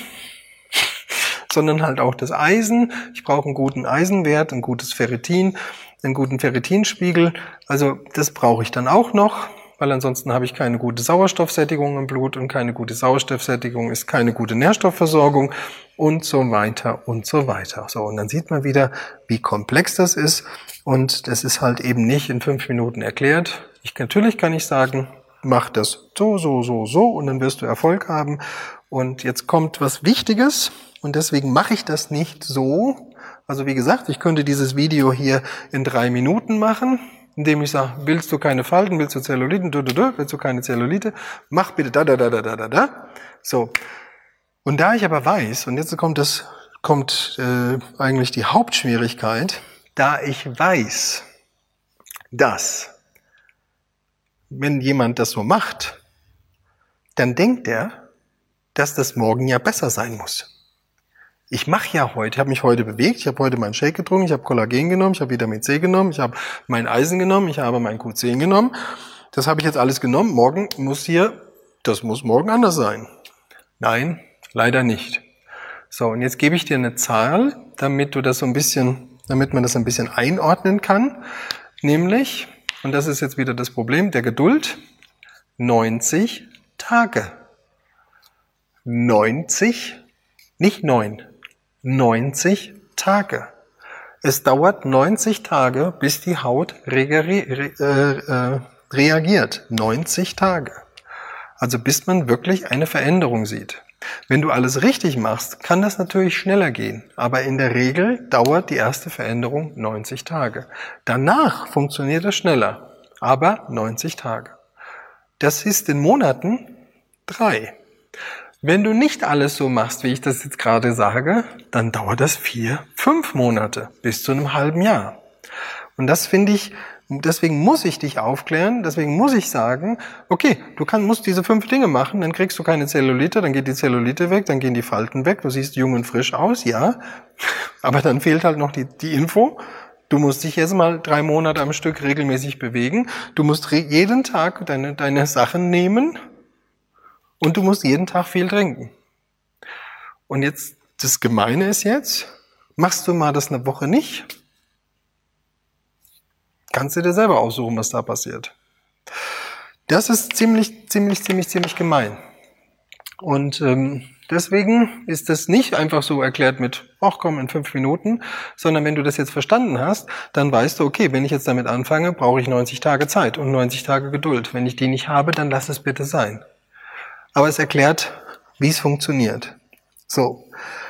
[SPEAKER 1] sondern halt auch das Eisen. Ich brauche einen guten Eisenwert, ein gutes Ferritin, einen guten Ferritinspiegel. Also das brauche ich dann auch noch, weil ansonsten habe ich keine gute Sauerstoffsättigung im Blut und keine gute Sauerstoffsättigung ist keine gute Nährstoffversorgung und so weiter und so weiter. So, und dann sieht man wieder, wie komplex das ist und das ist halt eben nicht in 5 Minuten erklärt. Natürlich kann ich sagen, mach das so und dann wirst du Erfolg haben. Und jetzt kommt was Wichtiges und deswegen mache ich das nicht so. Also wie gesagt, ich könnte dieses Video hier in 3 Minuten machen, indem ich sage, willst du keine Falten, willst du Zelluliten, willst du keine Zellulite, mach bitte da. So. Und da ich aber weiß, und jetzt kommt eigentlich die Hauptschwierigkeit, da ich weiß, dass, wenn jemand das so macht, dann denkt er, dass das morgen ja besser sein muss. Ich habe mich heute bewegt, ich habe heute meinen Shake getrunken, ich habe Kollagen genommen, ich habe Vitamin C genommen, ich habe mein Eisen genommen, ich habe mein Q10 genommen. Das habe ich jetzt alles genommen. Das muss morgen anders sein. Nein, leider nicht. So, und jetzt gebe ich dir eine Zahl, damit man das ein bisschen einordnen kann. Nämlich, und das ist jetzt wieder das Problem der Geduld, 90 Tage. 90, nicht 9, 90 Tage. Es dauert 90 Tage, bis die Haut reagiert. 90 Tage. Also bis man wirklich eine Veränderung sieht. Wenn du alles richtig machst, kann das natürlich schneller gehen. Aber in der Regel dauert die erste Veränderung 90 Tage. Danach funktioniert es schneller. Aber 90 Tage. Das ist in Monaten 3. Wenn du nicht alles so machst, wie ich das jetzt gerade sage, dann dauert das 4, 5 Monate bis zu einem halben Jahr. Und das finde ich, deswegen muss ich dich aufklären, deswegen muss ich sagen, okay, musst diese 5 Dinge machen, dann kriegst du keine Zellulite, dann geht die Zellulite weg, dann gehen die Falten weg, du siehst jung und frisch aus, ja, aber dann fehlt halt noch die Info. Du musst dich jetzt mal 3 Monate am Stück regelmäßig bewegen, du musst jeden Tag deine Sachen nehmen, und du musst jeden Tag viel trinken. Und jetzt, das Gemeine ist jetzt, machst du mal das eine Woche nicht, kannst du dir selber aussuchen, was da passiert. Das ist ziemlich gemein. Und deswegen ist das nicht einfach so erklärt mit, ach komm, in 5 Minuten, sondern wenn du das jetzt verstanden hast, dann weißt du, okay, wenn ich jetzt damit anfange, brauche ich 90 Tage Zeit und 90 Tage Geduld. Wenn ich die nicht habe, dann lass es bitte sein. Aber es erklärt, wie es funktioniert. So.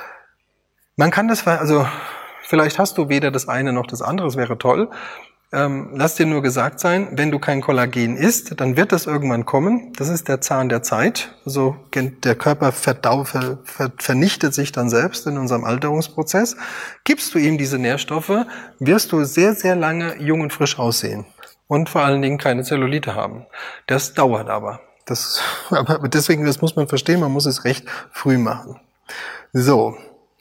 [SPEAKER 1] Man kann das, also vielleicht hast du weder das eine noch das andere, das wäre toll. Lass dir nur gesagt sein, wenn du kein Kollagen isst, dann wird das irgendwann kommen. Das ist der Zahn der Zeit. Also der Körper vernichtet sich dann selbst in unserem Alterungsprozess. Gibst du ihm diese Nährstoffe, wirst du sehr, sehr lange jung und frisch aussehen. Und vor allen Dingen keine Zellulite haben. Das dauert aber. Aber deswegen, das muss man verstehen, man muss es recht früh machen. So,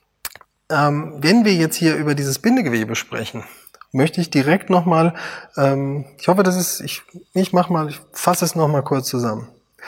[SPEAKER 1] wenn wir jetzt hier über dieses Bindegewebe sprechen, möchte ich direkt nochmal, ich hoffe, ich fasse es nochmal kurz zusammen.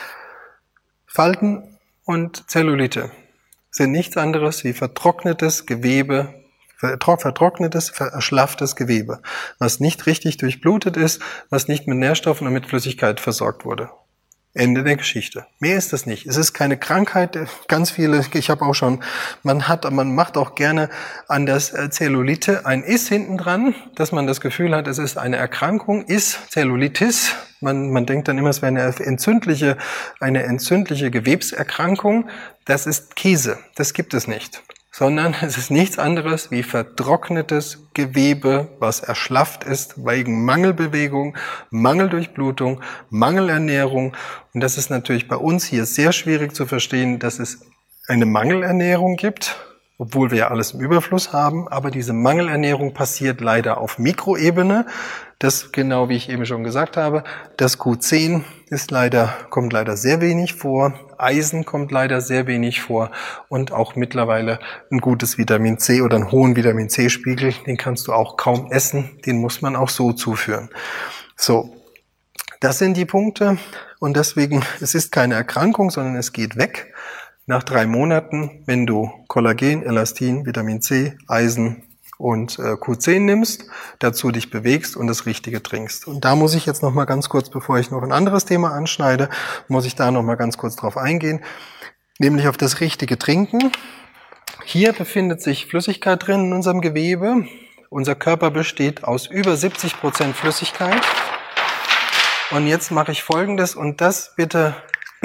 [SPEAKER 1] Falten und Zellulite sind nichts anderes wie vertrocknetes Gewebe, vertrocknetes, erschlafftes Gewebe, was nicht richtig durchblutet ist, was nicht mit Nährstoffen und mit Flüssigkeit versorgt wurde. Ende der Geschichte. Mehr ist das nicht. Es ist keine Krankheit. Ganz viele, man macht auch gerne an das Zellulite ein Is hinten dran, dass man das Gefühl hat, es ist eine Erkrankung, Zellulitis. Man denkt dann immer, es wäre eine entzündliche Gewebserkrankung. Das ist Käse. Das gibt es nicht. Sondern es ist nichts anderes wie vertrocknetes Gewebe, was erschlafft ist wegen Mangelbewegung, Mangeldurchblutung, Mangelernährung. Und das ist natürlich bei uns hier sehr schwierig zu verstehen, dass es eine Mangelernährung gibt, obwohl wir ja alles im Überfluss haben. Aber diese Mangelernährung passiert leider auf Mikroebene. Das, genau wie ich eben schon gesagt habe, das Q10 kommt leider sehr wenig vor. Eisen kommt leider sehr wenig vor. Und auch mittlerweile ein gutes Vitamin C oder einen hohen Vitamin C-Spiegel, den kannst du auch kaum essen. Den muss man auch so zuführen. So, das sind die Punkte. Und deswegen, es ist keine Erkrankung, sondern es geht weg. Nach 3 Monaten, wenn du Kollagen, Elastin, Vitamin C, Eisen und Q10 nimmst, dazu dich bewegst und das Richtige trinkst. Und da muss ich jetzt noch mal ganz kurz, bevor ich noch ein anderes Thema anschneide, muss ich da noch mal ganz kurz drauf eingehen, nämlich auf das richtige Trinken. Hier befindet sich Flüssigkeit drin in unserem Gewebe. Unser Körper besteht aus über 70% Flüssigkeit. Und jetzt mache ich Folgendes und das bitte.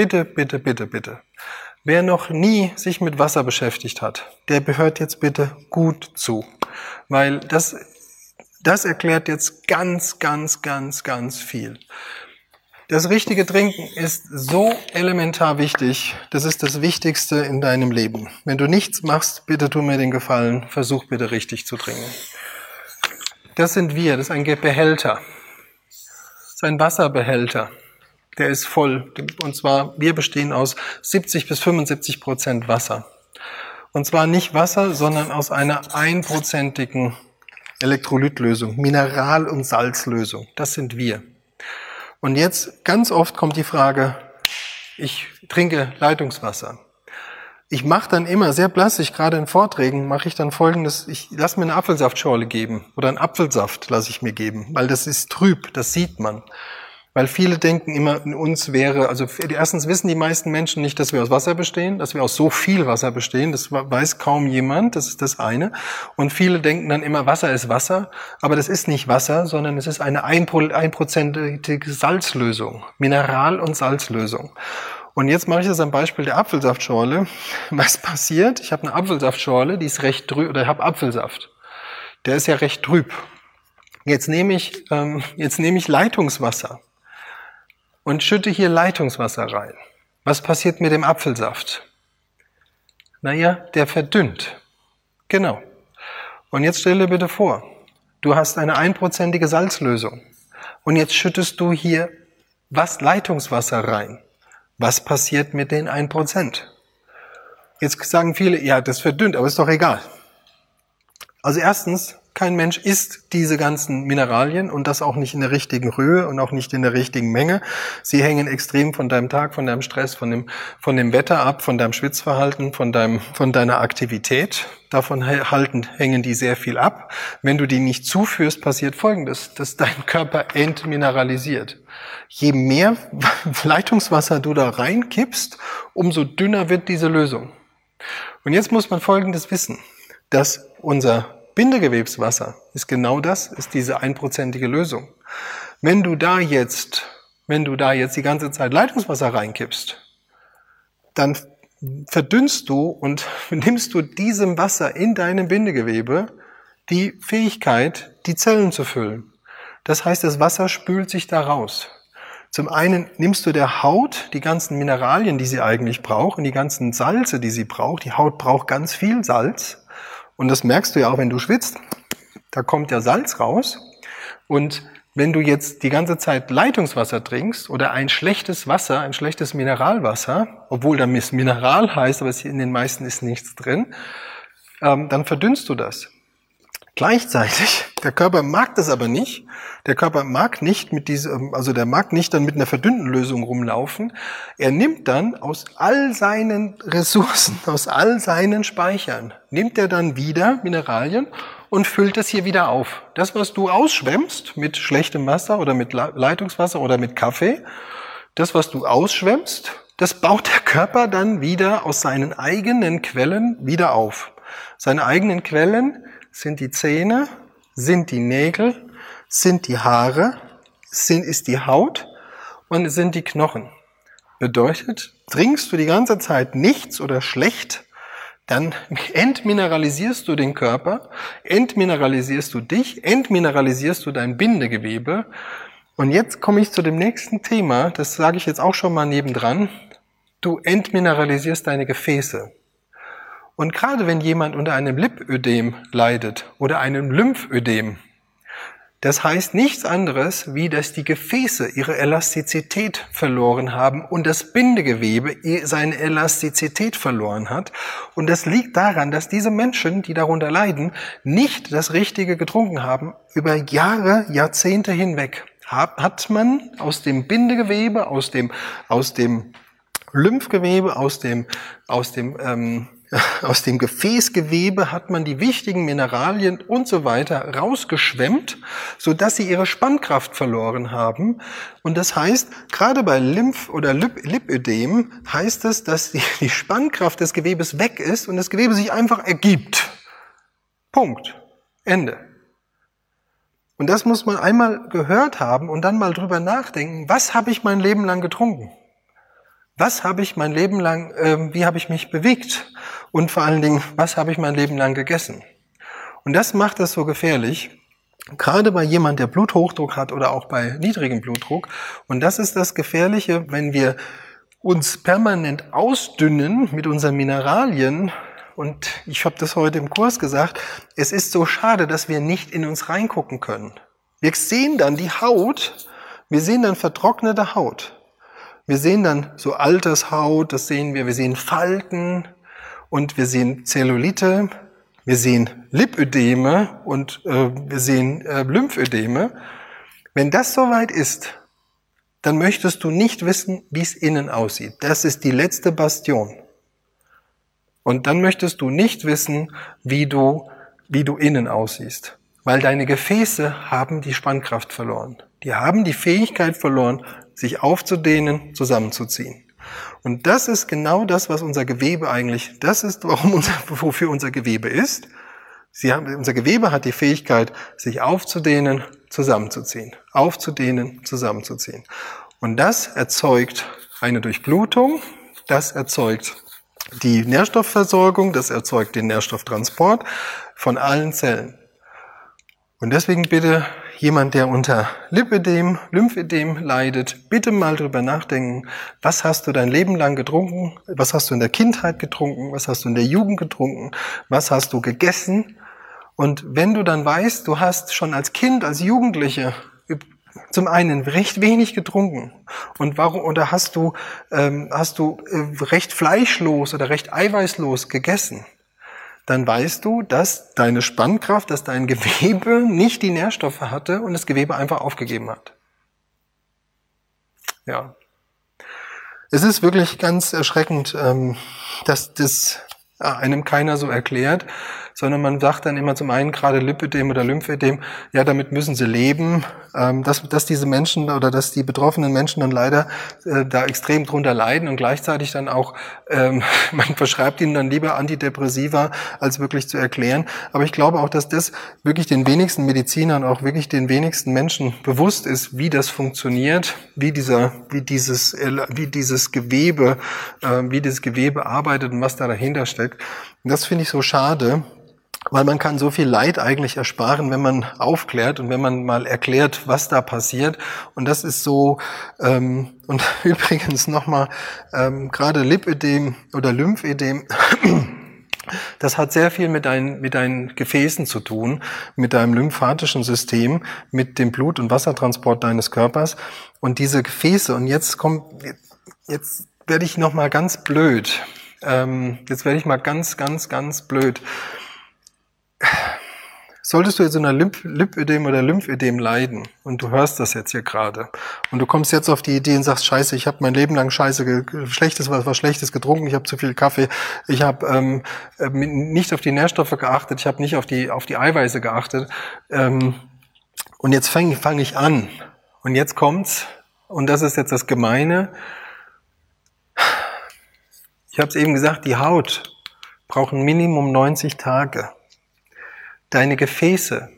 [SPEAKER 1] Wer noch nie sich mit Wasser beschäftigt hat, der hört jetzt bitte gut zu. Weil das erklärt jetzt ganz viel. Das richtige Trinken ist so elementar wichtig. Das ist das Wichtigste in deinem Leben. Wenn du nichts machst, bitte tu mir den Gefallen, versuch bitte richtig zu trinken. Das sind wir, das ist ein Behälter. Das ist ein Wasserbehälter. Der ist voll. Und zwar, wir bestehen aus 70-75% Wasser. Und zwar nicht Wasser, sondern aus einer 1%igen Elektrolytlösung, Mineral- und Salzlösung. Das sind wir. Und jetzt, ganz oft kommt die Frage, ich trinke Leitungswasser. Ich mache dann immer sehr plastisch, gerade in Vorträgen, mache ich dann Folgendes: Ich lasse mir eine Apfelsaftschorle geben oder einen Apfelsaft lasse ich mir geben, weil das ist trüb, das sieht man. Weil viele denken immer, in uns wäre, also erstens wissen die meisten Menschen nicht, dass wir aus Wasser bestehen, dass wir aus so viel Wasser bestehen, das weiß kaum jemand, das ist das eine. Und viele denken dann immer, Wasser ist Wasser, aber das ist nicht Wasser, sondern es ist eine 1%ige Salzlösung, Mineral- und Salzlösung. Und jetzt mache ich das am Beispiel der Apfelsaftschorle. Was passiert? Ich habe eine Apfelsaftschorle, die ist recht trüb, oder ich habe Apfelsaft. Der ist ja recht trüb. Jetzt nehme ich Leitungswasser und schütte hier Leitungswasser rein. Was passiert mit dem Apfelsaft? Naja, der verdünnt. Genau. Und jetzt stell dir bitte vor, du hast eine 1%ige Salzlösung und jetzt schüttest du hier Leitungswasser rein. Was passiert mit den 1%? Jetzt sagen viele, ja, das verdünnt, aber ist doch egal. Also erstens, kein Mensch isst diese ganzen Mineralien und das auch nicht in der richtigen Höhe und auch nicht in der richtigen Menge. Sie hängen extrem von deinem Tag, von deinem Stress, von dem Wetter ab, von deinem Schwitzverhalten, von deiner Aktivität. Davon hängen die sehr viel ab. Wenn du die nicht zuführst, passiert Folgendes, dass dein Körper entmineralisiert. Je mehr Leitungswasser du da reinkippst, umso dünner wird diese Lösung. Und jetzt muss man Folgendes wissen, dass unser Bindegewebswasser ist genau das, ist diese 1%ige Lösung. Wenn du da jetzt die ganze Zeit Leitungswasser reinkippst, dann verdünnst du und nimmst du diesem Wasser in deinem Bindegewebe die Fähigkeit, die Zellen zu füllen. Das heißt, das Wasser spült sich da raus. Zum einen nimmst du der Haut die ganzen Mineralien, die sie eigentlich braucht, und die ganzen Salze, die sie braucht. Die Haut braucht ganz viel Salz. Und das merkst du ja auch, wenn du schwitzt. Da kommt ja Salz raus. Und wenn du jetzt die ganze Zeit Leitungswasser trinkst oder ein schlechtes Wasser, ein schlechtes Mineralwasser, obwohl da Mineral heißt, aber in den meisten ist nichts drin, dann verdünnst du das. Gleichzeitig, der Körper mag das aber nicht. Der Körper mag nicht der mag nicht dann mit einer verdünnten Lösung rumlaufen. Er nimmt dann aus all seinen Ressourcen, aus all seinen Speichern, nimmt er dann wieder Mineralien und füllt das hier wieder auf. Das, was du ausschwemmst mit schlechtem Wasser oder mit Leitungswasser oder mit Kaffee, das, was du ausschwemmst, das baut der Körper dann wieder aus seinen eigenen Quellen wieder auf. Seine eigenen Quellen sind die Zähne, sind die Nägel, sind die Haare, ist die Haut und sind die Knochen. Bedeutet, trinkst du die ganze Zeit nichts oder schlecht, dann entmineralisierst du den Körper, entmineralisierst du dich, entmineralisierst du dein Bindegewebe. Und jetzt komme ich zu dem nächsten Thema, das sage ich jetzt auch schon mal nebendran. Du entmineralisierst deine Gefäße. Und gerade wenn jemand unter einem Lipödem leidet oder einem Lymphödem, das heißt nichts anderes, wie dass die Gefäße ihre Elastizität verloren haben und das Bindegewebe seine Elastizität verloren hat. Und das liegt daran, dass diese Menschen, die darunter leiden, nicht das Richtige getrunken haben. Über Jahre, Jahrzehnte hinweg hat man aus dem Bindegewebe, aus dem Lymphgewebe, aus dem Gefäßgewebe hat man die wichtigen Mineralien und so weiter rausgeschwemmt, so dass sie ihre Spannkraft verloren haben. Und das heißt, gerade bei Lymph- oder Lipödem heißt es, dass die Spannkraft des Gewebes weg ist und das Gewebe sich einfach ergibt. Punkt. Ende. Und das muss man einmal gehört haben und dann mal drüber nachdenken, was habe ich mein Leben lang getrunken? Was habe ich mein Leben lang, wie habe ich mich bewegt? Und vor allen Dingen, was habe ich mein Leben lang gegessen? Und das macht es so gefährlich, gerade bei jemand, der Bluthochdruck hat oder auch bei niedrigem Blutdruck. Und das ist das Gefährliche, wenn wir uns permanent ausdünnen mit unseren Mineralien. Und ich habe das heute im Kurs gesagt, es ist so schade, dass wir nicht in uns reingucken können. Wir sehen dann die Haut, wir sehen dann vertrocknete Haut. Wir sehen dann so Altershaut, das sehen wir sehen Falten und wir sehen Zellulite, wir sehen Lipödeme und wir sehen Lymphödeme. Wenn das soweit ist, dann möchtest du nicht wissen, wie es innen aussieht. Das ist die letzte Bastion. Und dann möchtest du nicht wissen, wie du innen aussiehst. Weil deine Gefäße haben die Spannkraft verloren. Die haben die Fähigkeit verloren, sich aufzudehnen, zusammenzuziehen. Und das ist genau das, was unser Gewebe eigentlich, das ist, wofür unser Gewebe ist. Unser Gewebe hat die Fähigkeit, sich aufzudehnen, zusammenzuziehen. Aufzudehnen, zusammenzuziehen. Und das erzeugt eine Durchblutung, das erzeugt die Nährstoffversorgung, das erzeugt den Nährstofftransport von allen Zellen. Und deswegen bitte jemand, der unter Lipödem, Lymphödem leidet, bitte mal drüber nachdenken, was hast du dein Leben lang getrunken, was hast du in der Kindheit getrunken, was hast du in der Jugend getrunken, was hast du gegessen. Und wenn du dann weißt, du hast schon als Kind, als Jugendliche zum einen recht wenig getrunken und warum, oder hast du recht fleischlos oder recht eiweißlos gegessen, dann weißt du, dass deine Spannkraft, dass dein Gewebe nicht die Nährstoffe hatte und das Gewebe einfach aufgegeben hat. Ja. Es ist wirklich ganz erschreckend, dass das einem keiner so erklärt, sondern man sagt dann immer zum einen gerade Lipödem oder Lymphödem, ja, damit müssen sie leben, dass diese Menschen oder dass die betroffenen Menschen dann leider da extrem drunter leiden und gleichzeitig dann auch, man verschreibt ihnen dann lieber Antidepressiva, als wirklich zu erklären. Aber ich glaube auch, dass das wirklich den wenigsten Medizinern, auch wirklich den wenigsten Menschen bewusst ist, wie das funktioniert, wie dieses Gewebe arbeitet und was da dahinter steckt. Und das finde ich so schade, weil man kann so viel Leid eigentlich ersparen, wenn man aufklärt und wenn man mal erklärt, was da passiert. Und das ist so, und übrigens nochmal, gerade Lipödem oder Lymphödem, das hat sehr viel mit deinen Gefäßen zu tun, mit deinem lymphatischen System, mit dem Blut- und Wassertransport deines Körpers. Und diese Gefäße, und jetzt werde ich nochmal ganz blöd. Jetzt werde ich mal ganz, ganz, ganz blöd. Solltest du jetzt in einer Lipödem oder Lymphödem leiden und du hörst das jetzt hier gerade und du kommst jetzt auf die Idee und sagst, Scheiße, ich habe mein Leben lang was Schlechtes getrunken, ich habe zu viel Kaffee, ich habe nicht auf die Nährstoffe geachtet, ich habe nicht auf die Eiweiße geachtet und jetzt fange ich an und jetzt kommt's und das ist jetzt das Gemeine. Ich habe es eben gesagt, die Haut braucht ein Minimum 90 Tage. Deine Gefäße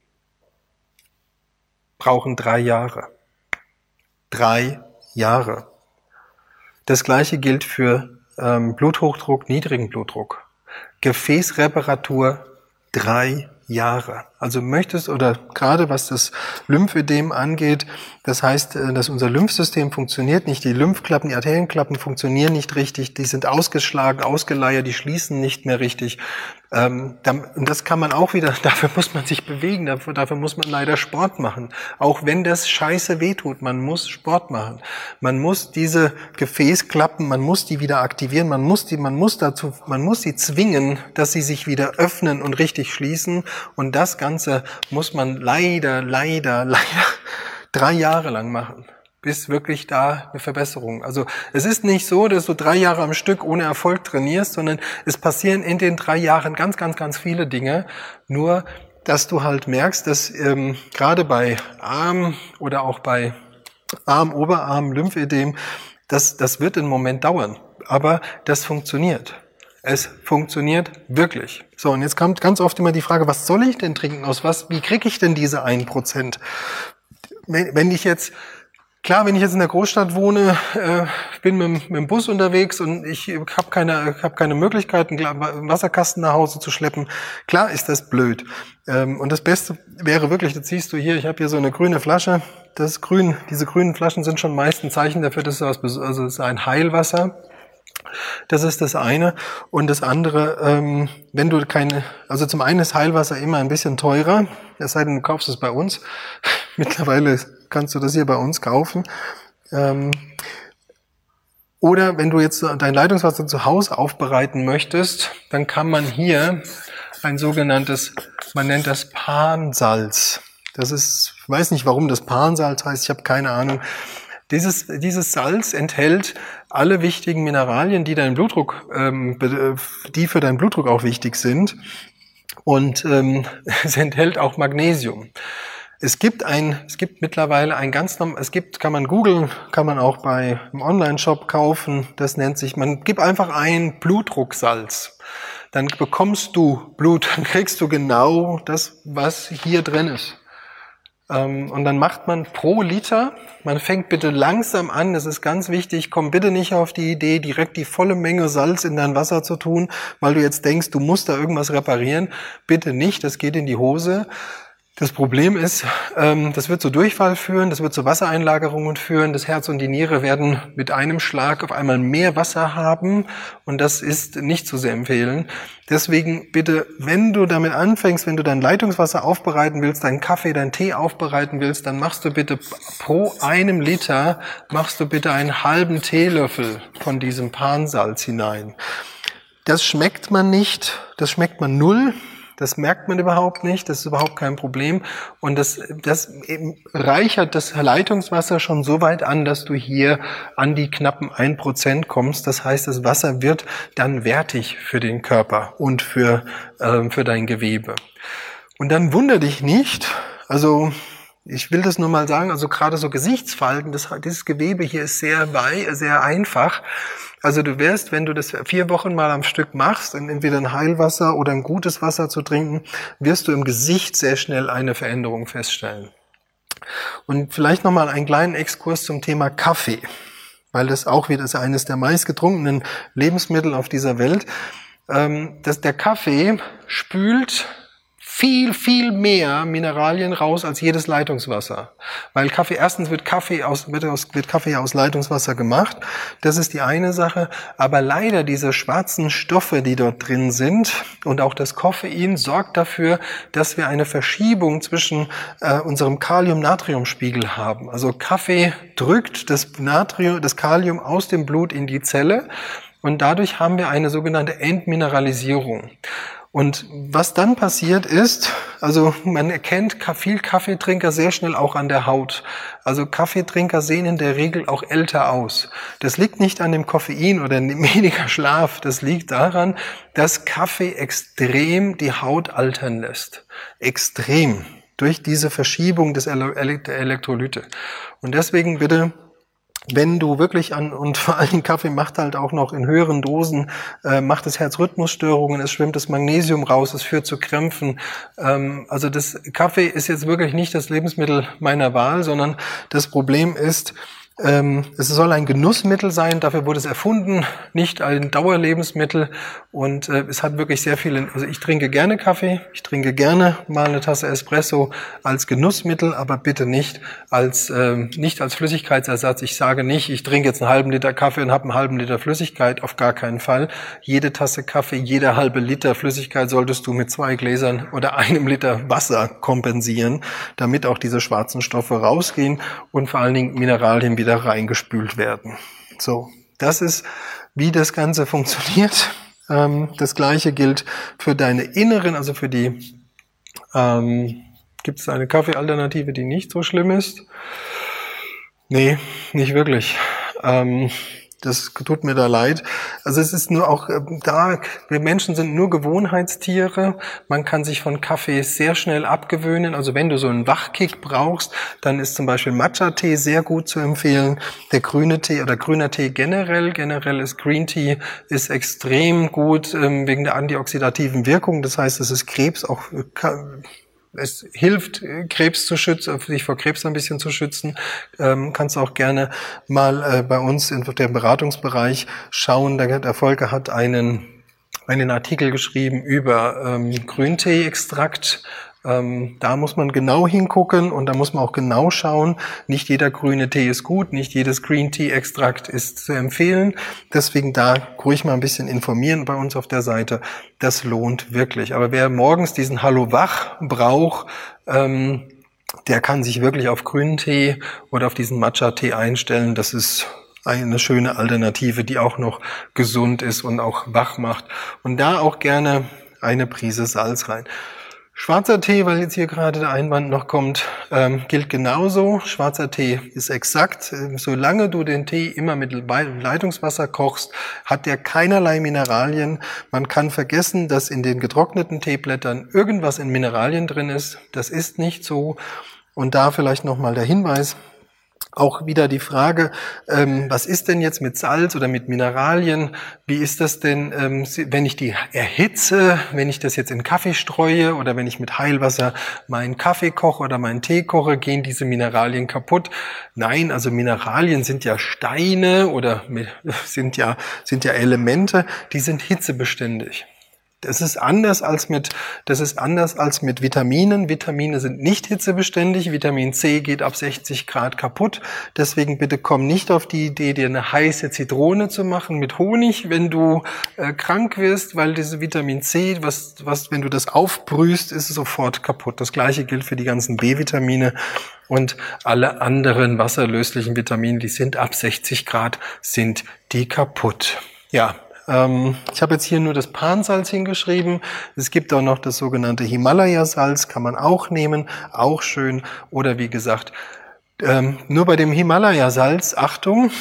[SPEAKER 1] brauchen 3 Jahre. 3 Jahre. Das Gleiche gilt für Bluthochdruck, niedrigen Blutdruck. Gefäßreparatur 3 Jahre. Also oder gerade was das Lymphödem angeht, das heißt, dass unser Lymphsystem funktioniert nicht, die Lymphklappen, die Arterienklappen funktionieren nicht richtig, die sind ausgeschlagen, ausgeleiert, die schließen nicht mehr richtig. Und das kann man auch wieder, dafür muss man sich bewegen, dafür muss man leider Sport machen. Auch wenn das scheiße wehtut, man muss Sport machen. Man muss diese Gefäßklappen, man muss die wieder aktivieren, man muss sie zwingen, dass sie sich wieder öffnen und richtig schließen. Und das Ganze muss man leider 3 Jahre lang machen, bis wirklich da eine Verbesserung. Also es ist nicht so, dass du 3 Jahre am Stück ohne Erfolg trainierst, sondern es passieren in den 3 Jahren ganz, ganz, ganz viele Dinge. Nur, dass du halt merkst, dass gerade bei Arm oder auch bei Arm, Oberarm, Lymphödem, das wird einen Moment dauern. Aber das funktioniert. Es funktioniert wirklich. So, und jetzt kommt ganz oft immer die Frage, was soll ich denn trinken? Wie kriege ich denn diese 1%? Wenn ich jetzt in der Großstadt wohne, bin mit dem Bus unterwegs und ich habe keine Möglichkeit, einen Wasserkasten nach Hause zu schleppen, klar ist das blöd. Und das Beste wäre wirklich, das siehst du hier, ich habe hier so eine grüne Flasche, das ist grün, diese grünen Flaschen sind schon meist ein Zeichen dafür, dass es ist ein Heilwasser. Das ist das eine. Und das andere, also zum einen ist Heilwasser immer ein bisschen teurer, es sei denn, du kaufst es bei uns. Mittlerweile kannst du das hier bei uns kaufen. Oder wenn du jetzt dein Leitungswasser zu Hause aufbereiten möchtest, dann kann man hier ein sogenanntes, man nennt das Pansalz. Das ist, ich weiß nicht, warum das Pansalz heißt, ich habe keine Ahnung. Dieses Salz enthält alle wichtigen Mineralien, die die für deinen Blutdruck auch wichtig sind. Und es enthält auch Magnesium. Es gibt mittlerweile kann man googeln, kann man auch im Online-Shop kaufen. Das nennt sich, man gibt einfach ein Blutdrucksalz. Dann dann kriegst du genau das, was hier drin ist. Und dann macht man pro Liter, man fängt bitte langsam an, das ist ganz wichtig, komm bitte nicht auf die Idee, direkt die volle Menge Salz in dein Wasser zu tun, weil du jetzt denkst, du musst da irgendwas reparieren. Bitte nicht, das geht in die Hose. Das Problem ist, das wird zu Durchfall führen, das wird zu Wassereinlagerungen führen, das Herz und die Niere werden mit einem Schlag auf einmal mehr Wasser haben und das ist nicht zu sehr empfehlen. Deswegen bitte, wenn du damit anfängst, wenn du dein Leitungswasser aufbereiten willst, deinen Kaffee, deinen Tee aufbereiten willst, dann machst du bitte pro einem Liter, einen halben Teelöffel von diesem Pansalz hinein. Das schmeckt man nicht, das schmeckt man null. Das merkt man überhaupt nicht, das ist überhaupt kein Problem. Und das reichert das Leitungswasser schon so weit an, dass du hier an die knappen 1% kommst. Das heißt, das Wasser wird dann wertig für den Körper und für dein Gewebe. Und dann wundere dich nicht, also ich will das nur mal sagen, also gerade so Gesichtsfalten, dieses Gewebe hier ist sehr einfach. Also du wirst, wenn du das 4 Wochen mal am Stück machst, entweder ein Heilwasser oder ein gutes Wasser zu trinken, wirst du im Gesicht sehr schnell eine Veränderung feststellen. Und vielleicht nochmal einen kleinen Exkurs zum Thema Kaffee, weil das auch wieder ist eines der meistgetrunkenen Lebensmittel auf dieser Welt. Der Kaffee spült viel mehr Mineralien raus als jedes Leitungswasser. Weil erstens wird Kaffee aus Leitungswasser gemacht. Das ist die eine Sache. Aber leider diese schwarzen Stoffe, die dort drin sind und auch das Koffein sorgt dafür, dass wir eine Verschiebung zwischen unserem Kalium-Natrium-Spiegel haben. Also Kaffee drückt das Kalium aus dem Blut in die Zelle und dadurch haben wir eine sogenannte Entmineralisierung. Und was dann passiert ist, also man erkennt viel Kaffeetrinker sehr schnell auch an der Haut. Also Kaffeetrinker sehen in der Regel auch älter aus. Das liegt nicht an dem Koffein oder dem weniger Schlaf. Das liegt daran, dass Kaffee extrem die Haut altern lässt. Extrem. Durch diese Verschiebung der Elektrolyte. Und deswegen bitte, wenn du wirklich und vor allem Kaffee macht halt auch noch in höheren Dosen, macht es Herzrhythmusstörungen, es schwimmt das Magnesium raus, es führt zu Krämpfen. Also Kaffee ist jetzt wirklich nicht das Lebensmittel meiner Wahl, sondern das Problem ist, es soll ein Genussmittel sein, dafür wurde es erfunden, nicht ein Dauerlebensmittel und es hat wirklich sehr viele, also ich trinke gerne Kaffee, ich trinke gerne mal eine Tasse Espresso als Genussmittel, aber bitte nicht als Flüssigkeitsersatz. Ich sage nicht, ich trinke jetzt einen halben Liter Kaffee und habe einen halben Liter Flüssigkeit, auf gar keinen Fall. Jede Tasse Kaffee, jeder halbe Liter Flüssigkeit solltest du mit 2 Gläsern oder 1 Liter Wasser kompensieren, damit auch diese schwarzen Stoffe rausgehen und vor allen Dingen Mineralien wieder reingespült werden. So, das ist, wie das Ganze funktioniert. Das Gleiche gilt für deine Inneren, also für die, gibt es eine Kaffeealternative, die nicht so schlimm ist? Nee, nicht wirklich. Das tut mir da leid. Also es ist nur auch wir Menschen sind nur Gewohnheitstiere. Man kann sich von Kaffee sehr schnell abgewöhnen. Also wenn du so einen Wachkick brauchst, dann ist zum Beispiel Matcha-Tee sehr gut zu empfehlen. Der grüne Tee oder grüner Tee generell ist Green Tea, ist extrem gut wegen der antioxidativen Wirkung. Das heißt, es ist es hilft, Krebs zu schützen, sich vor Krebs ein bisschen zu schützen. Kannst auch gerne mal bei uns in dem Beratungsbereich schauen. Der Volker hat einen Artikel geschrieben über Grüntee-Extrakt. Da muss man genau hingucken und da muss man auch genau schauen. Nicht jeder grüne Tee ist gut, nicht jedes Green Tea Extrakt ist zu empfehlen. Deswegen da ruhig mal ein bisschen informieren bei uns auf der Seite. Das lohnt wirklich. Aber wer morgens diesen Hallo Wach braucht, der kann sich wirklich auf grünen Tee oder auf diesen Matcha-Tee einstellen. Das ist eine schöne Alternative, die auch noch gesund ist und auch wach macht. Und da auch gerne eine Prise Salz rein. Schwarzer Tee, weil jetzt hier gerade der Einwand noch kommt, gilt genauso. Schwarzer Tee ist exakt. Solange du den Tee immer mit Leitungswasser kochst, hat der keinerlei Mineralien. Man kann vergessen, dass in den getrockneten Teeblättern irgendwas in Mineralien drin ist. Das ist nicht so. Und da vielleicht nochmal der Hinweis. Auch wieder die Frage, was ist denn jetzt mit Salz oder mit Mineralien? Wie ist das denn, wenn ich die erhitze, wenn ich das jetzt in Kaffee streue oder wenn ich mit Heilwasser meinen Kaffee koche oder meinen Tee koche, gehen diese Mineralien kaputt? Nein, also Mineralien sind ja Steine oder sind ja Elemente, die sind hitzebeständig. Das ist anders als mit Vitaminen. Vitamine sind nicht hitzebeständig. Vitamin C geht ab 60 Grad kaputt. Deswegen bitte komm nicht auf die Idee, dir eine heiße Zitrone zu machen mit Honig, wenn du krank wirst, weil diese Vitamin C, wenn du das aufbrühst, ist es sofort kaputt. Das Gleiche gilt für die ganzen B-Vitamine und alle anderen wasserlöslichen Vitamine, die sind ab 60 Grad, sind die kaputt. Ja. Ich habe jetzt hier nur das Pansalz hingeschrieben. Es gibt auch noch das sogenannte Himalaya-Salz, kann man auch nehmen, auch schön. Oder wie gesagt, nur bei dem Himalaya-Salz, Achtung,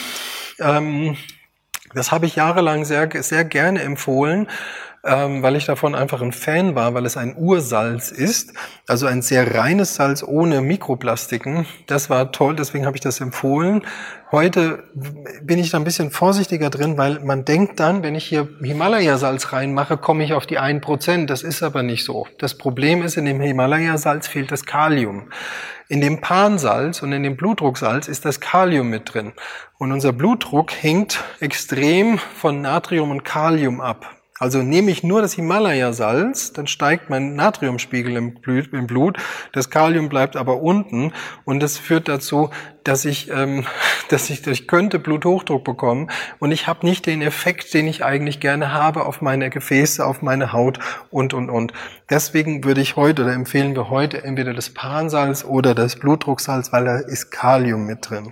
[SPEAKER 1] das habe ich jahrelang sehr, sehr gerne empfohlen, weil ich davon einfach ein Fan war, weil es ein Ursalz ist, also ein sehr reines Salz ohne Mikroplastiken. Das war toll, deswegen habe ich das empfohlen. Heute bin ich da ein bisschen vorsichtiger drin, weil man denkt dann, wenn ich hier Himalaya-Salz reinmache, komme ich auf die 1%. Das ist aber nicht so. Das Problem ist, in dem Himalaya-Salz fehlt das Kalium. In dem Pansalz und in dem Blutdrucksalz ist das Kalium mit drin. Und unser Blutdruck hängt extrem von Natrium und Kalium ab. Also nehme ich nur das Himalaya-Salz, dann steigt mein Natriumspiegel im Blut, das Kalium bleibt aber unten und das führt dazu, dass ich könnte Bluthochdruck bekommen und ich habe nicht den Effekt, den ich eigentlich gerne habe auf meine Gefäße, auf meine Haut und. Deswegen würde ich heute oder empfehlen wir heute entweder das Pansalz oder das Blutdrucksalz, weil da ist Kalium mit drin.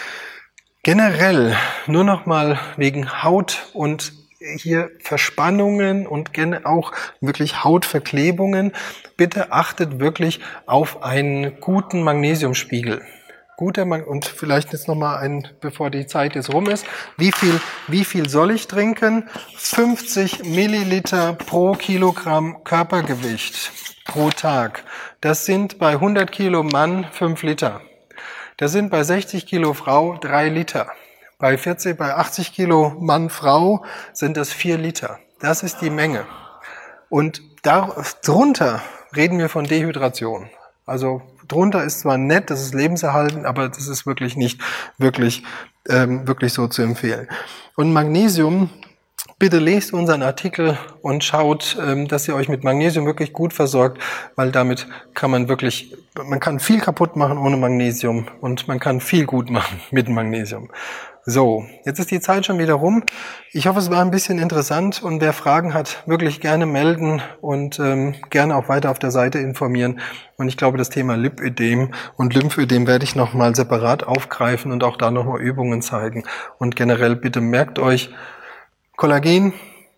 [SPEAKER 1] Generell nur noch mal wegen Haut und hier Verspannungen und gerne auch wirklich Hautverklebungen. Bitte achtet wirklich auf einen guten Magnesiumspiegel. Und vielleicht jetzt nochmal bevor die Zeit jetzt rum ist. Wie viel soll ich trinken? 50 Milliliter pro Kilogramm Körpergewicht pro Tag. Das sind bei 100 Kilo Mann 5 Liter. Das sind bei 60 Kilo Frau 3 Liter. Bei 80 Kilo Mann, Frau sind das 4 Liter. Das ist die Menge. Und drunter reden wir von Dehydration. Also drunter ist zwar nett, das ist lebenserhaltend, aber das ist wirklich nicht wirklich so zu empfehlen. Und Magnesium, bitte lest unseren Artikel und schaut, dass ihr euch mit Magnesium wirklich gut versorgt, weil damit man kann viel kaputt machen ohne Magnesium und man kann viel gut machen mit Magnesium. So, jetzt ist die Zeit schon wieder rum. Ich hoffe, es war ein bisschen interessant und wer Fragen hat, wirklich gerne melden und gerne auch weiter auf der Seite informieren. Und ich glaube, das Thema Lipödem und Lymphödem werde ich nochmal separat aufgreifen und auch da nochmal Übungen zeigen. Und generell bitte merkt euch, Kollagen,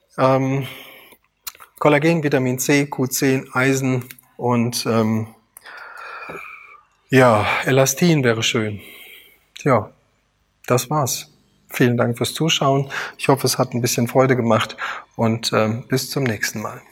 [SPEAKER 1] Vitamin C, Q10, Eisen und Elastin wäre schön. Ja. Das war's. Vielen Dank fürs Zuschauen. Ich hoffe, es hat ein bisschen Freude gemacht und bis zum nächsten Mal.